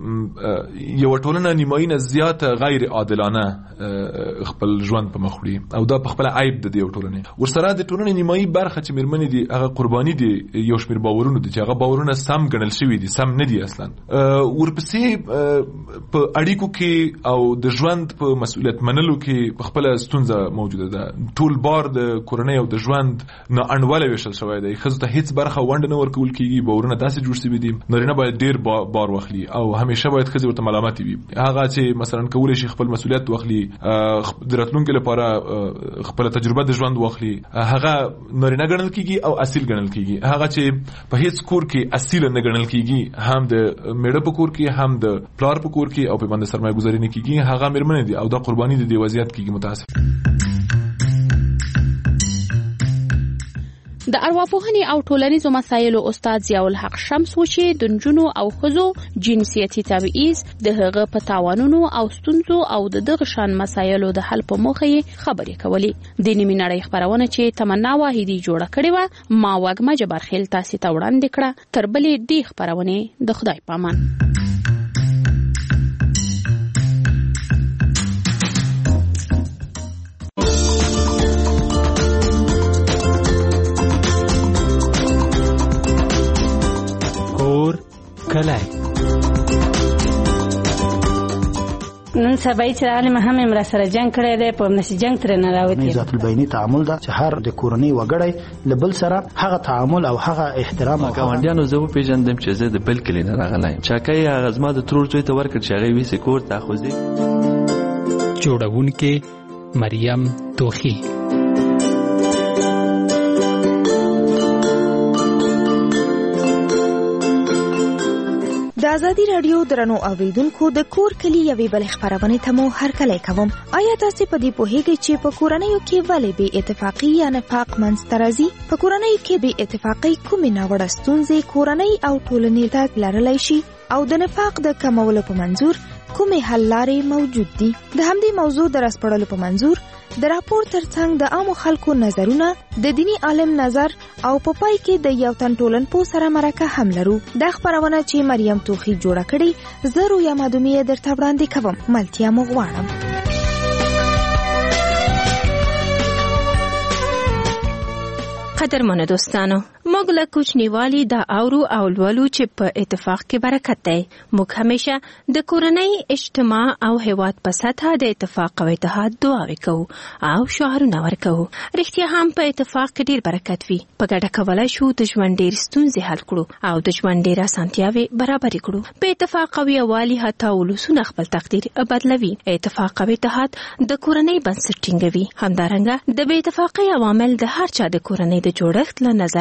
چې یو ټولنه نیمایي نه زیاته غیر عادلانه خپل ژوند په مخ وړي او دا په خپل عیب د دې ټولنې. ورسره د ټولنې نیمایي برخه چې میرمنې دي هغه قرباني دي یو شمېر باورونو دي چې هغه باورونه سم ګڼل شوي دي، سم نه دي اصلا. ورپسې په اړیکو کې او د ژوند په مسؤلیت منلو کې خپل ستونزه موجوده ده. ټول بار د کورنۍ او د ژوند نه انډوله ویشل شوی دی. ښځو ته هیڅ برخه ونډه نه ورکول کیږي. باورونه داسې جوړ شوي دي نارینه باید ډیر بار واخلي او همیشه باید ښځې ورته ملامتې وي. هغه چې مثلا کولی شي خپل مسؤلیت واخلي، د راتلونکي لپاره خپل تجربه د ژوند واخلي، هغه نارینه ګڼل کیږي او اصیل ګڼل کیږي. هغه چې په هیڅ کور کې اصیل نه ګڼل کیږي، هم د میړه په کور کې هم د پلار په کور کې او په باندې سرمایه گذاري نه کیږي، هغه میرمنې دي او دا قرباني د دې وضعیت کیږي. متاسف. د ارواپوهنې او ټولنیزو مسایلو استاد ضیاء الحق شمس و چې د نجونو او ښځو جنسیتي تبعیض د هغه په تاوانونو او ستونزو او د دغه شان مسایلو د حل په موخه یې خبرې کولې. د نیمې نړۍ خپرونه چې تمنا واحدي جوړه کړې وه ما وږمه جبرخیل تاسې ته وړاندې کړه. تر بلې دې خپرونې د خدای پامان. نن سبا چې عالم هم امر سره جنگ کړی دی، په نس جنگ تر نه راوتی. ذات البینی تعامل دا چې هر د کورنۍ وګړی لبل سره هغه تعامل او هغه احترام او ګاونډیانو زه پیژندم چې زه د بل کلی نه راغلایم. چاکای هغه زما د ترور زوی ته ورکړ چې هغه ویسه کور ته خوځي. جوړونکې مریم توخی. د ازادي رادیو درنو اوریدونکو د کور کلی یوې بل خبرونه ته مو هرکلی کوم. آیا تاسو په دې پوهیږئ چې په کورنیو کې ولې بې اتفاقی یا نفاق منځته راځي؟ په کورنیو کې بې اتفاقی کومې ناوړه ستونزې کورنۍ او ټولنې ته لرلی شي او د نفاق د کمولو په منظور کومې حل لارې موجود دي؟ د همدې موضوع د راسپړلو په منظور د راپور ترڅنګ د عامو خلکو نظرونه، د دینی عالم نظر او په پای کې د یو تن ټولنپوه سره مرکه هم لرو. دا خبرونه چې مریم توخی جوړه کړې زه رویا مادومی درته وړاندې کوم. ملتیا مو غواړم. قدرمنو دوستانو، موږ له کوچنیوالي دا اورو او لولو چې په اتفاق کې برکت دی. موږ همیشه د کورنۍ، اجتماع او هیواد په سطحه د اتفاق او اتحاد دعاوې کوو او شعارونه ورکوو. رښتیا هم په اتفاق کې ډیر برکت وي. په ګډه کولای شو د ژوند ډیر ستونزې حل کړو او د ژوند ډیر اسانتیاوې برابرې کړو. په اتفاق او یووالي حتی ولسونه خپل تقدیر بدلوي. اتفاق او اتحاد د کورنۍ بنسټ ټینګوي. همدارنګه د بې اتفاقۍ عوامل د هر چا د کورنۍ د جوړښت له نظره فرق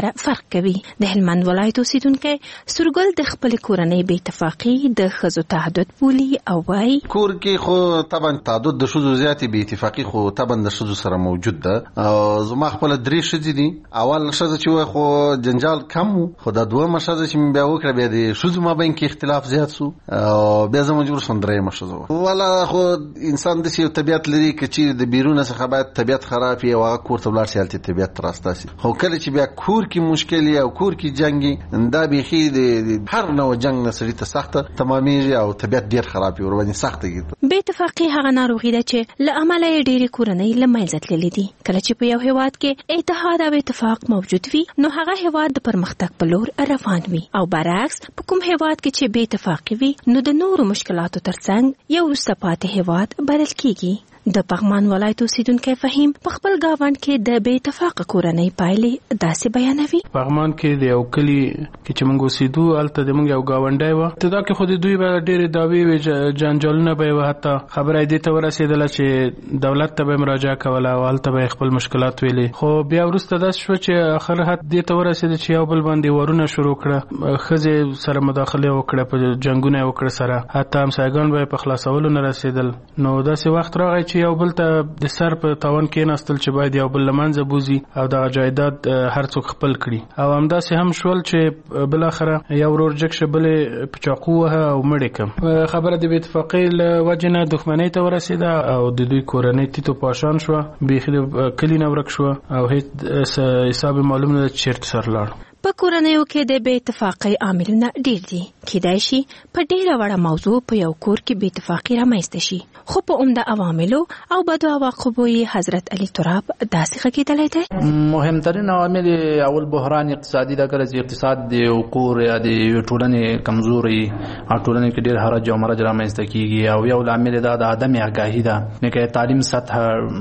کوي. د هلمند ولایت اوسیدونکی سورګل د خپل کورنۍ بې اتفاقي د ښځو تعدد بولي او وایي کور کې خو طبعا تعدد د ښځو زیاتې بې اتفاقي خو طبعا د ښځو سره موجود ده. زما خپل 3 ښځې دي. اول ښځه چې وای خو جنجال کم خو د دویمه ښځه چې بیا وکړه بیا د ښځو مابین کې اختلاف زیات شو او بیا زه مجبور شوم درېیمه ښځه ولا خو انسان د یو طبيعت لري چې د بیرونه څخه باید طبيعت خراب وي او هغه کور ته ولاړ شي هلته طبيعت راسته شي. خو کله چې بیا کور کې مشکل او کور کې جنگي دا بيخي د هر نوع جنگ نه سړي ته سخته تمامېږي او طبيعت ډیر خراب وي ورونه سخته کیږي. بې اتفاقي هغه ناروغي ده چې له امله ډېری کورنۍ له منځه تللې دي. کله چې په یو هېواد کې اتحاد او اتفاق موجود وي نو هغه هېواد د پرمختګ په لور روان وي او برعکس په کوم هېواد کې چې بې اتفاقي وي نو د نورو مشکلاتو ترڅنګ یو وروسته پاتې هېواد بلل کیږي. د پغمان ولایت اوسیدونکی فهیم په خپل گاوند کې د بې اتفاقه کورنۍ پایلې داسې بیانوي. پغمان کې د یو کلی کې چې موږ اوسېدو هلته د موږ یو ګاونډی وه. ابتدا کې خو د دوی به ډېرې دعوې وې جنجالونه به یې وه. حتی خبره یې دې ته ورسېدله چې دولت ته به یې مراجعه کوله او هلته به یې خپل مشکلات ویلې. خو بیا وروسته داسې شوه چې اخر حد دې ته ورسېده چې یو بل باندې وارونه شروع کړه. ښځې سره مداخله وکړه په جنګونه یې وکړه سره. حتی همسایګان به یې په خلاصولو نه رسېدل. نو داسې وخت راغی چې یو بل ته د سر په تاوان کېناستل چې باید یو بل له منځه بوزي او دغه جایداد هر څوک خپل کړي. او همداسې هم شول چې بالاخره یو ورور جګ شه بلې په چاقو وهه او مړ یې کړم. خبره د بې اتفاقۍ له وجې نه دښمنۍ ته ورسېده او د دوی کورنۍ تیتو پاشان شوه. بیخي د کلي نه ورک شوه او هیڅ حساب معلوم نه ده چې چېرته سر لاړ. په کورنیو کې د بې اتفاقۍ عاملونه ډېر دي. کیدای شي په ډېره وړه موضوع په یو کور کې بې اتفاقي رامنځته شي خو په عمده عواملو او بدو عواقبو یې حضرت علي تراب داسې غږېدلی دی. مهمترین عوامل اول بحران اقتصادي ده. کله چې اقتصاد د کور یا د ټولنې کمزوري او ټولنې کې ډېر حرج او مرج رامنځته کیږي او یو لامل دا د عدم آگاهي ده. لکه تعلیم سطح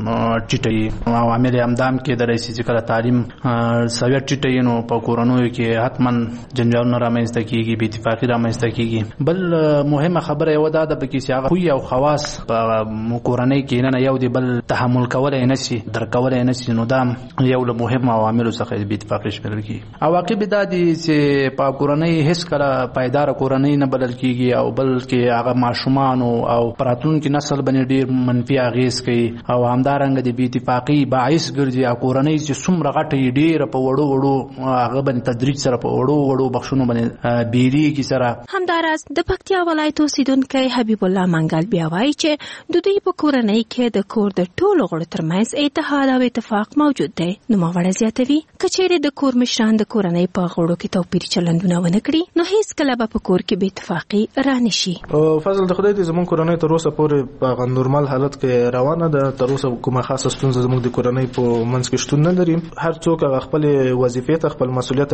ټیټه عوامل همدام کې درې چې کله تعلیم سویه ټیټه نو په کورونو کې حتما جنجالونه رامنځته کیږي بې اتفاقي رامنځته کیږي. بل مهمه خبره یو دا ده پکې چې هغه خوی او خواص په کورنۍ کې نه یو دی بل تحمل کولای نه شي در کولای نه شي نو دا یو له مهمو عواملو څخه بې اتفاقي شمیرل کیږي. عواقب دا دي چې په کورنۍ هیڅ کله پایدار کورنۍ نه بلل کیږي او بلکې هغه ماشومان او راتلونکي نسل باندې ډیر منفي اغیز کوي او همدارنګه د بې اتفاقي باعث ګرځي او کورنۍ چې څومره غټه ډیر په وړو هغه باندې تدریج سره په وړو بخښونو باندې بیریږي سره. همداراز د پکتیا ولایت اوسیدونکی حبیب الله منګل بیا وایي چې د دوی په کورنۍ کې د کور د ټولو غړو ترمنځ اتحاد او اتفاق موجود دی. نوموړی زیاتوي که چیرې د کور مشران د کورنۍ په غړو کې توپیري چلندونه ونه کړي نو هیڅ کله به په کور کې بې اتفاقي رانشي. فضل د خدای دې زموږ کورنۍ تر اوسه پورې په نورمال حالت کې روانه ده. تر اوسه کومه خاصه ستونزه زموږ د کورنۍ په منځ کې شتون نه لري. هر څوک خپل وظیفې ته خپل مسؤلیت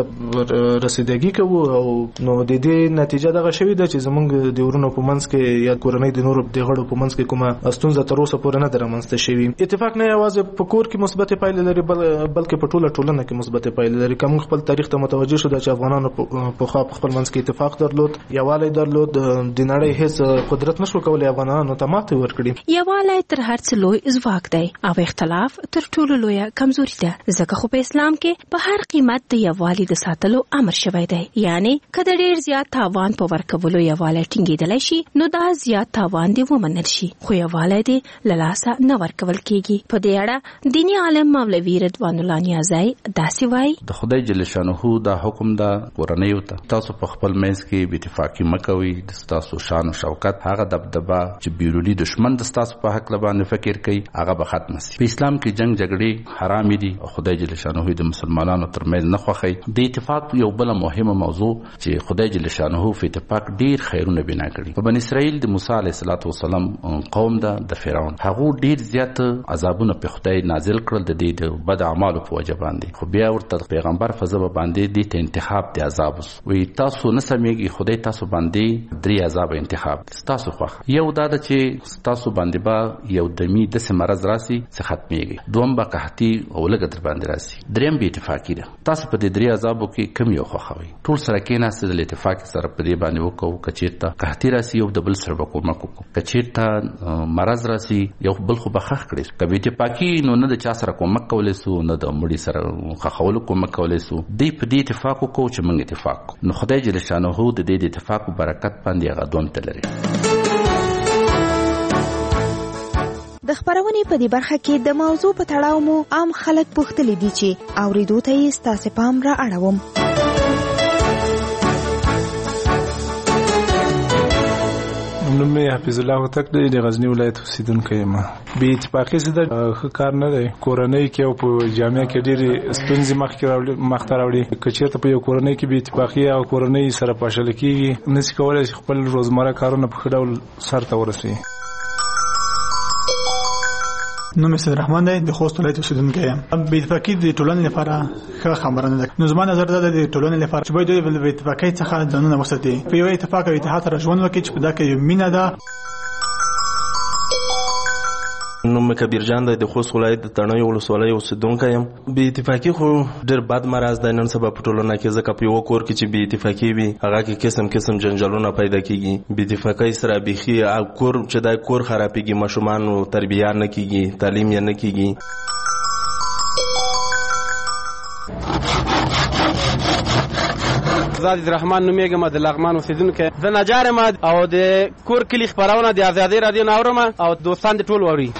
رسیدګي کوو او نو د دې نتیجه دغه شوی ده چې زمونږ د ورونو په منځ کې یا کورنۍ د نورو د غړو په منځ کې کومه ستونزه تر اوسه پورې نه ده رامنځته شوې. اتفاق نه یوازې په کور کې مثبت پایلې لري بلکې په ټوله ټولنه کې مثبت پایلې لري. کوم خپل تاریخ ته متوجه شو چې افغانانو په خپل منځ کې اتفاق درلود یووالی درلود. د نړۍ هیڅ قدرت نشو کولای افغانانو ته ماته ورکړي. یووالی تر هر څه لوی ځواک دی او اختلاف تر ټولو لویه کمزوري ده. ځکه خو په اسلام کې په هر قیمت د یووالي د ساتلو امر شوی دی. یعنی کله ډیر زیات تاوان په ورکولو یووالی ټینګېدلی شي نو دا زیات تاوان دی ومنل شي خو یووالی دی له لاسه نه ورکول کیږي. په دې اړه دیني عالم مولوي رضوان الله نیازی داسې وایي د خدای جل شانه دا حکم دا کورنیو ته تاسو په خپل منځ کې بې اتفاقي مه کوئ. د ستاسو شان او شوکت هغه دبدبه چې بیروني دشمن د ستاسو په حق باندې فکر کوي هغه به ختم شي. په اسلام کې جنگ جګړې حرام دي او خدای جل شانه د مسلمانانو ترمنځ نه خوښي. د اتفاق یو بل مهمه موضوع چې خدای جل شانه په اتفاق ډیر خیرونه بنا کړي. په بنی اسرائیل د موسی علیه السلام قوم د فرعون هغه ډیر زیات عذابونه په خدای نازل کړل د دې د بد اعمالو په وجه باندې. خو بیا ورته پیغمبر فزه باندې د انتخاب د عذاب وي تاسو نه سمېږي خدای تاسو باندې درې عذاب انتخاب تاسو خو یو دا چې تاسو باندې با یو دمی د مرز راسي څه ختميږي. دوم با قحطي او لګ در باندې راسي. دریم به اتفاقی ده. تاسو په دې درې عذابو کې کم یو خوښوي. ټول سره کېناست د اتفاق سره په دې باندې وکړو کچېرته قحطي راسي یو د بل سره به کومک وکړو، کچېرته مرض راسي یو بل خو به ښه کړي. که بې اتفاقي نو نه د چا سره کومک کولی سو نه د مړي سره ښخولو کومک کولی سو. دوی په دې اتفاق وکړو چې موږ اتفاق کوو. نو خدای جل شانه د دې اتفاق په برکت باندې هغه دوام ته لري. د خبرونې په دې برخه کې د موضوع په تړاو مو عام خلک پوښتلي دي چې اوریدو ته یې ستاسو پام را اړوم. نوم یې حفیظ الله هوتک دی، د غزنی ولایت اوسیدونکی یم. بې اتفاقي زه د ښه کار نه دی. کورنۍ کې او په جامعه کې ډېرې ستونزې مخته راوړي. که چېرته په یو کورنۍ کې بې اتفاقي او کورنۍ سره پاشله کېږي، نشي کولی چې خپل روزمره کارونه په ښه ډول سرته ورسوي. نوم سید رحمان دی، د خوست ولایت اوسیدونکی یم. بې اتفاقي د ټولنې لپاره ښه خبره نه ده. نو زما نظر دا د ټولنې لپاره چې باید دوی د بې اتفاقۍ څخه ځانونه وساتي، په یو اتفاق او اتحاد سره ژوند وکړي چې په دا کې مینه ده. نوم کبیر جان دی، د خوست ولایت د تڼیو ولسوالۍ اوسیدونکی یم. بې اتفاقي خو ډېر بد مرض دی نن سبا په ټولنه کې، ځکه په یوه کور کې چې بې اتفاقي وي هغه کې قسم قسم جنجالونه پیدا کېږي. بې اتفاقۍ سره بیخي کور چې دی کور خرابېږي، ماشومانو تربیه نه کېږي، تعلیم یې نه کېږي. زاد رحمان نومیږم، د لغمان اوسیدونکی. زه نجار یم او د کور کلي خپرونه د ازادۍ راډیو نه اورم او دوستان دې ټول واوري.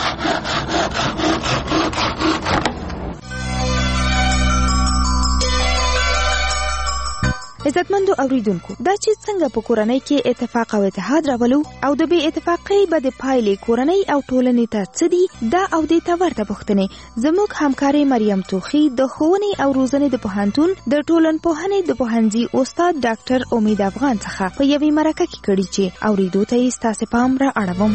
عزتمندو اوریدونکو، دا چې څنګه په کورنۍ کې اتفاق او اتحاد راولو او د بې اتفاقۍ بدې پایلې کورنۍ او ټولنې ته څه دي، دا او دې ته ورته پوښتنې زموږ همکارې مریم توخي د ښوونې او روزنې د پوهنتون د ټولنپوهنې د پوهنځي استاد ډاکټر امید افغان څخه په یوې مرکه کې کړي چې اوریدو ته یې ستاسو پام را اړوم.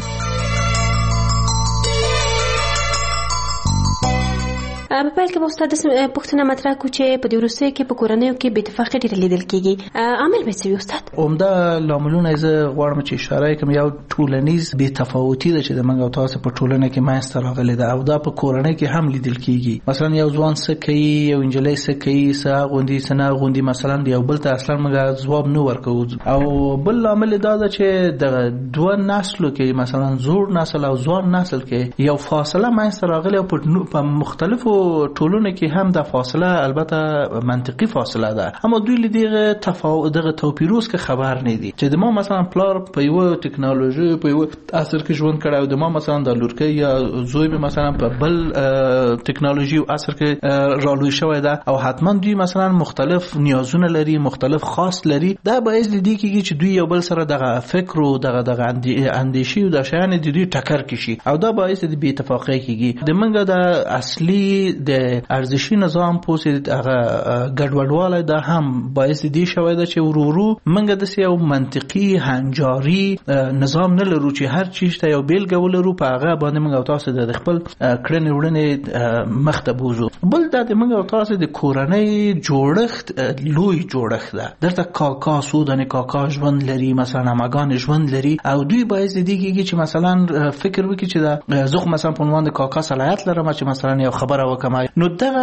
په پیل کې به استاد پوښتنه مطرح کړو چې په دې وروستیو کې په کورنیو کې بې اتفاقي ډېره لیدل کېږي. عامل به څه وي استاد؟ عمده لاملونه زه غواړم چې اشاره کړم. یو ټولنیز بې تفاوتي ده چې د موږ او تاسو په ټولنه کې منځته راغلې ده او دا په کورنۍ کې هم لیدل کېږي. مثلا یو ځوان څه کوي، یو نجلۍ څه کوي، څه اغوندي څه نه اغوندي، مثلا د یو بل ته اصلا موږ ځواب نه ورکوو. او بل لامل دا ده چې د دوه نسلو کې مثلا زوړ نسل او ځوان نسل کې یو فاصله منځته راغلې او په مختلفو ټولنه کې هم د فاصله البته منطقي فاصله ده، اما دوی له دغه توپیروس کې خبر نه دي چې د ما مثلا پلار په یو ټکنالوژي په یو عصر کې ژوند کړی او د ما مثلا د لورکۍ یا زوی به مثلا په بل ټکنالوژي او عصر کې رالوی شوی ده او حتما دوی مثلا مختلف نیازونه لري، مختلف خاص لري. دا باعث دي کېږي چې دوی یو بل سره دغه فکر او دغه اندیشي او د شیان د دوی ټکر کشي او دا باعث دي بې اتفاقۍ کېږي. د منګه د اصلي د ارزشي نظام پوسې هغه ګډوډوالی دا هم باعث دي شوی ده چې ورورو منګه د یو منطقي هنجاري نظام نه لرو چې هر چیز ته یو بیلګه ولرو په هغه باندې موږ او تاسو د خپل کړنې وړنې مخته بوزو. بل دا د موږ او تاسو د کورنۍ جوړښت لوی جوړښت ده. درته کاکا سودانه کاکا ژوند لري، مثلا ماګان ژوند لري او دوی باعث دي کېږي چې مثلا فکر وکړي چې دا زه مثلا په عنوان د کاکا صلاحیت لرم چې مثلا یو خبره وکم. نو دغه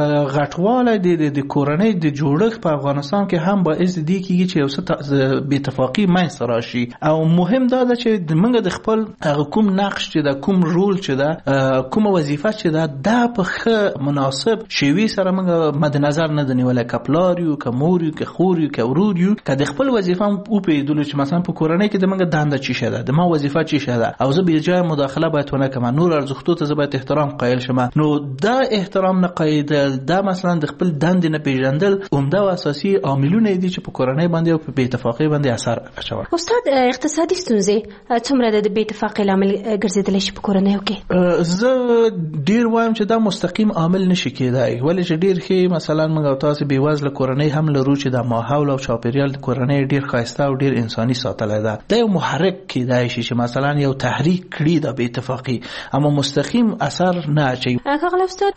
غټواله د کورنۍ د جوړښت په افغانستان کې هم باعث دي کېږي چې یو څه بې اتفاقي منځته راشي. او مهم دا ده چې موږ د خپل کوم نقش چې دا کوم رول چې دا کوم وظیفه چې دا په ښه مناسب شیوې سره موږ مد نظر نه دی نیولای. که پلار یو، که مور یو، که خور یو، که ورور یو، که د خپل وظیفه هم وپوهېدلو چې مثلا په کورنۍ کې د موږ دنده څه شی ده، د ما وظیفه څه شی ده او زه بې ځایه مداخله باید ونه کړم، نور ارزښتونو ته زه باید احترام قایل شم. نو دا احترام نه قایدل، دا مثلا د خپل دندې نه پیژندل عمده او اساسي عاملونه دي چې په کورنۍ باندې او په بې اتفاقۍ باندې اثر اچوي. استاد اقتصادي ستونزې څومره د بې اتفاقۍ لامل ګرځېدلی شي په کورنیو کې؟ زه ډیر وایم چې دا مستقیم عامل نشي کېدای، ولې چې ډیر ښه مثلا موږ او تاسو بې وزله کورنۍ هم لرو چې د ماحول او چاپیریال د کورنۍ ډیر ښایسته او ډیر انساني ساتلی ده. دا یو محرک کېدای شي چې مثلا یو تحریک کړي د بې اتفاقۍ، اما مستقیم اثر نه اچوي. ښاغلی استاد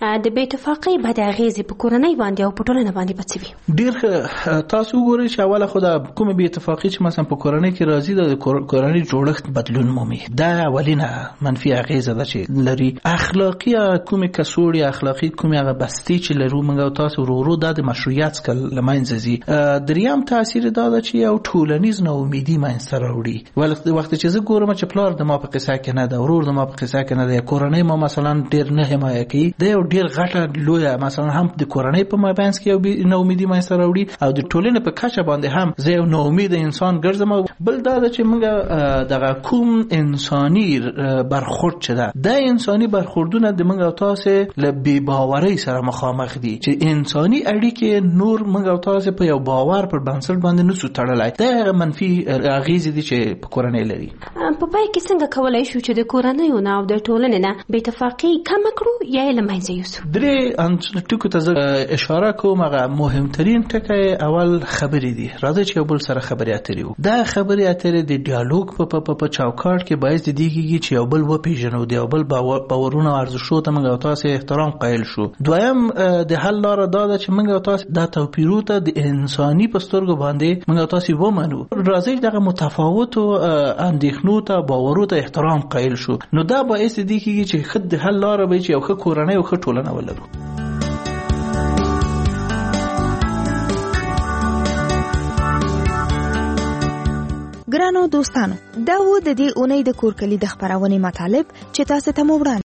د بې اتفاقۍ بد اغیزې په کورنۍ باندې او په ټولنه باندې به څه وي؟ ډېر تاسو وګورئ چې اوله خو د کومه بې اتفاقي چې مثلا په کورنۍ کې راځي د کورنۍ جوړښت بدلون مومي. دا اولینه منفي اغیزه ده چې لري. اخلاقي کومه کسوړي اخلاقي کومه هغه بستي چې لرو موږ او تاسو ورو د مشروعیت کل لمنځه ځي. دریم تاثیر دا ده چې یو ټولنیز ناامیدي منځته راوړي. وخت چې زه ګورم چې پلار د ما په قصه کې نه ده، ورور د ما په قصه کې نه ده، کورنۍ ما مثلا ډېر نه حمایه کوي، دا یو ډېر غټه لویه مثلا هم د کورنۍ په مابینځ کې یو ناامیدي منځته راوړي او د ټولنې په کچه باندې هم زه یو ناامید انسان ګرځم. بل دا ده چې موږ دغه کوم انساني برخورد چې ده د انساني برخوردونه د موږ او تاسو له بې باورۍ سره مخامخ دي چې انساني اړیکې نور موږ او تاسو په یو باور پر بنسټ باندې نسو تړلای. دا منفي اغیزې دي چې په کورنۍ لري. په پای کې څنګه کولای شو چې د کورنۍ نه او د ټولنې نه بې اتفاقي کم کړو یا یې له منځه یوسو؟ درې ټکو ته اشاره کوم. هغه مهمترین ټکی اول خبرې دي. راځي چې یو بل سره خبرې اترې وو. دا خبرې اترې د ډیالوګ په چوکاټ کې باعث د دې کېږي چې یو بل وپېژنو، د یو بل باورونه او ارزښتونو ته موږ او تاسو احترام قایل شو. دویم د حل لاره دا ده چې موږ او تاسو دا توپیرونه ته د انساني په سترګو باندې موږ او تاسو ومنو. راځي دغه متفاوتو اندېښنو ته باورونو ته احترام قایل شو. نو دا باعث د دې کېږي چې خد د حل لاره به چې یو ښه کورنۍ او ښه ټولنه ولرو. ګرانو دوستانو، دا و د دې اونۍ د کورکلي د خبرونې مطالب چې تاسو ته مو وړاندې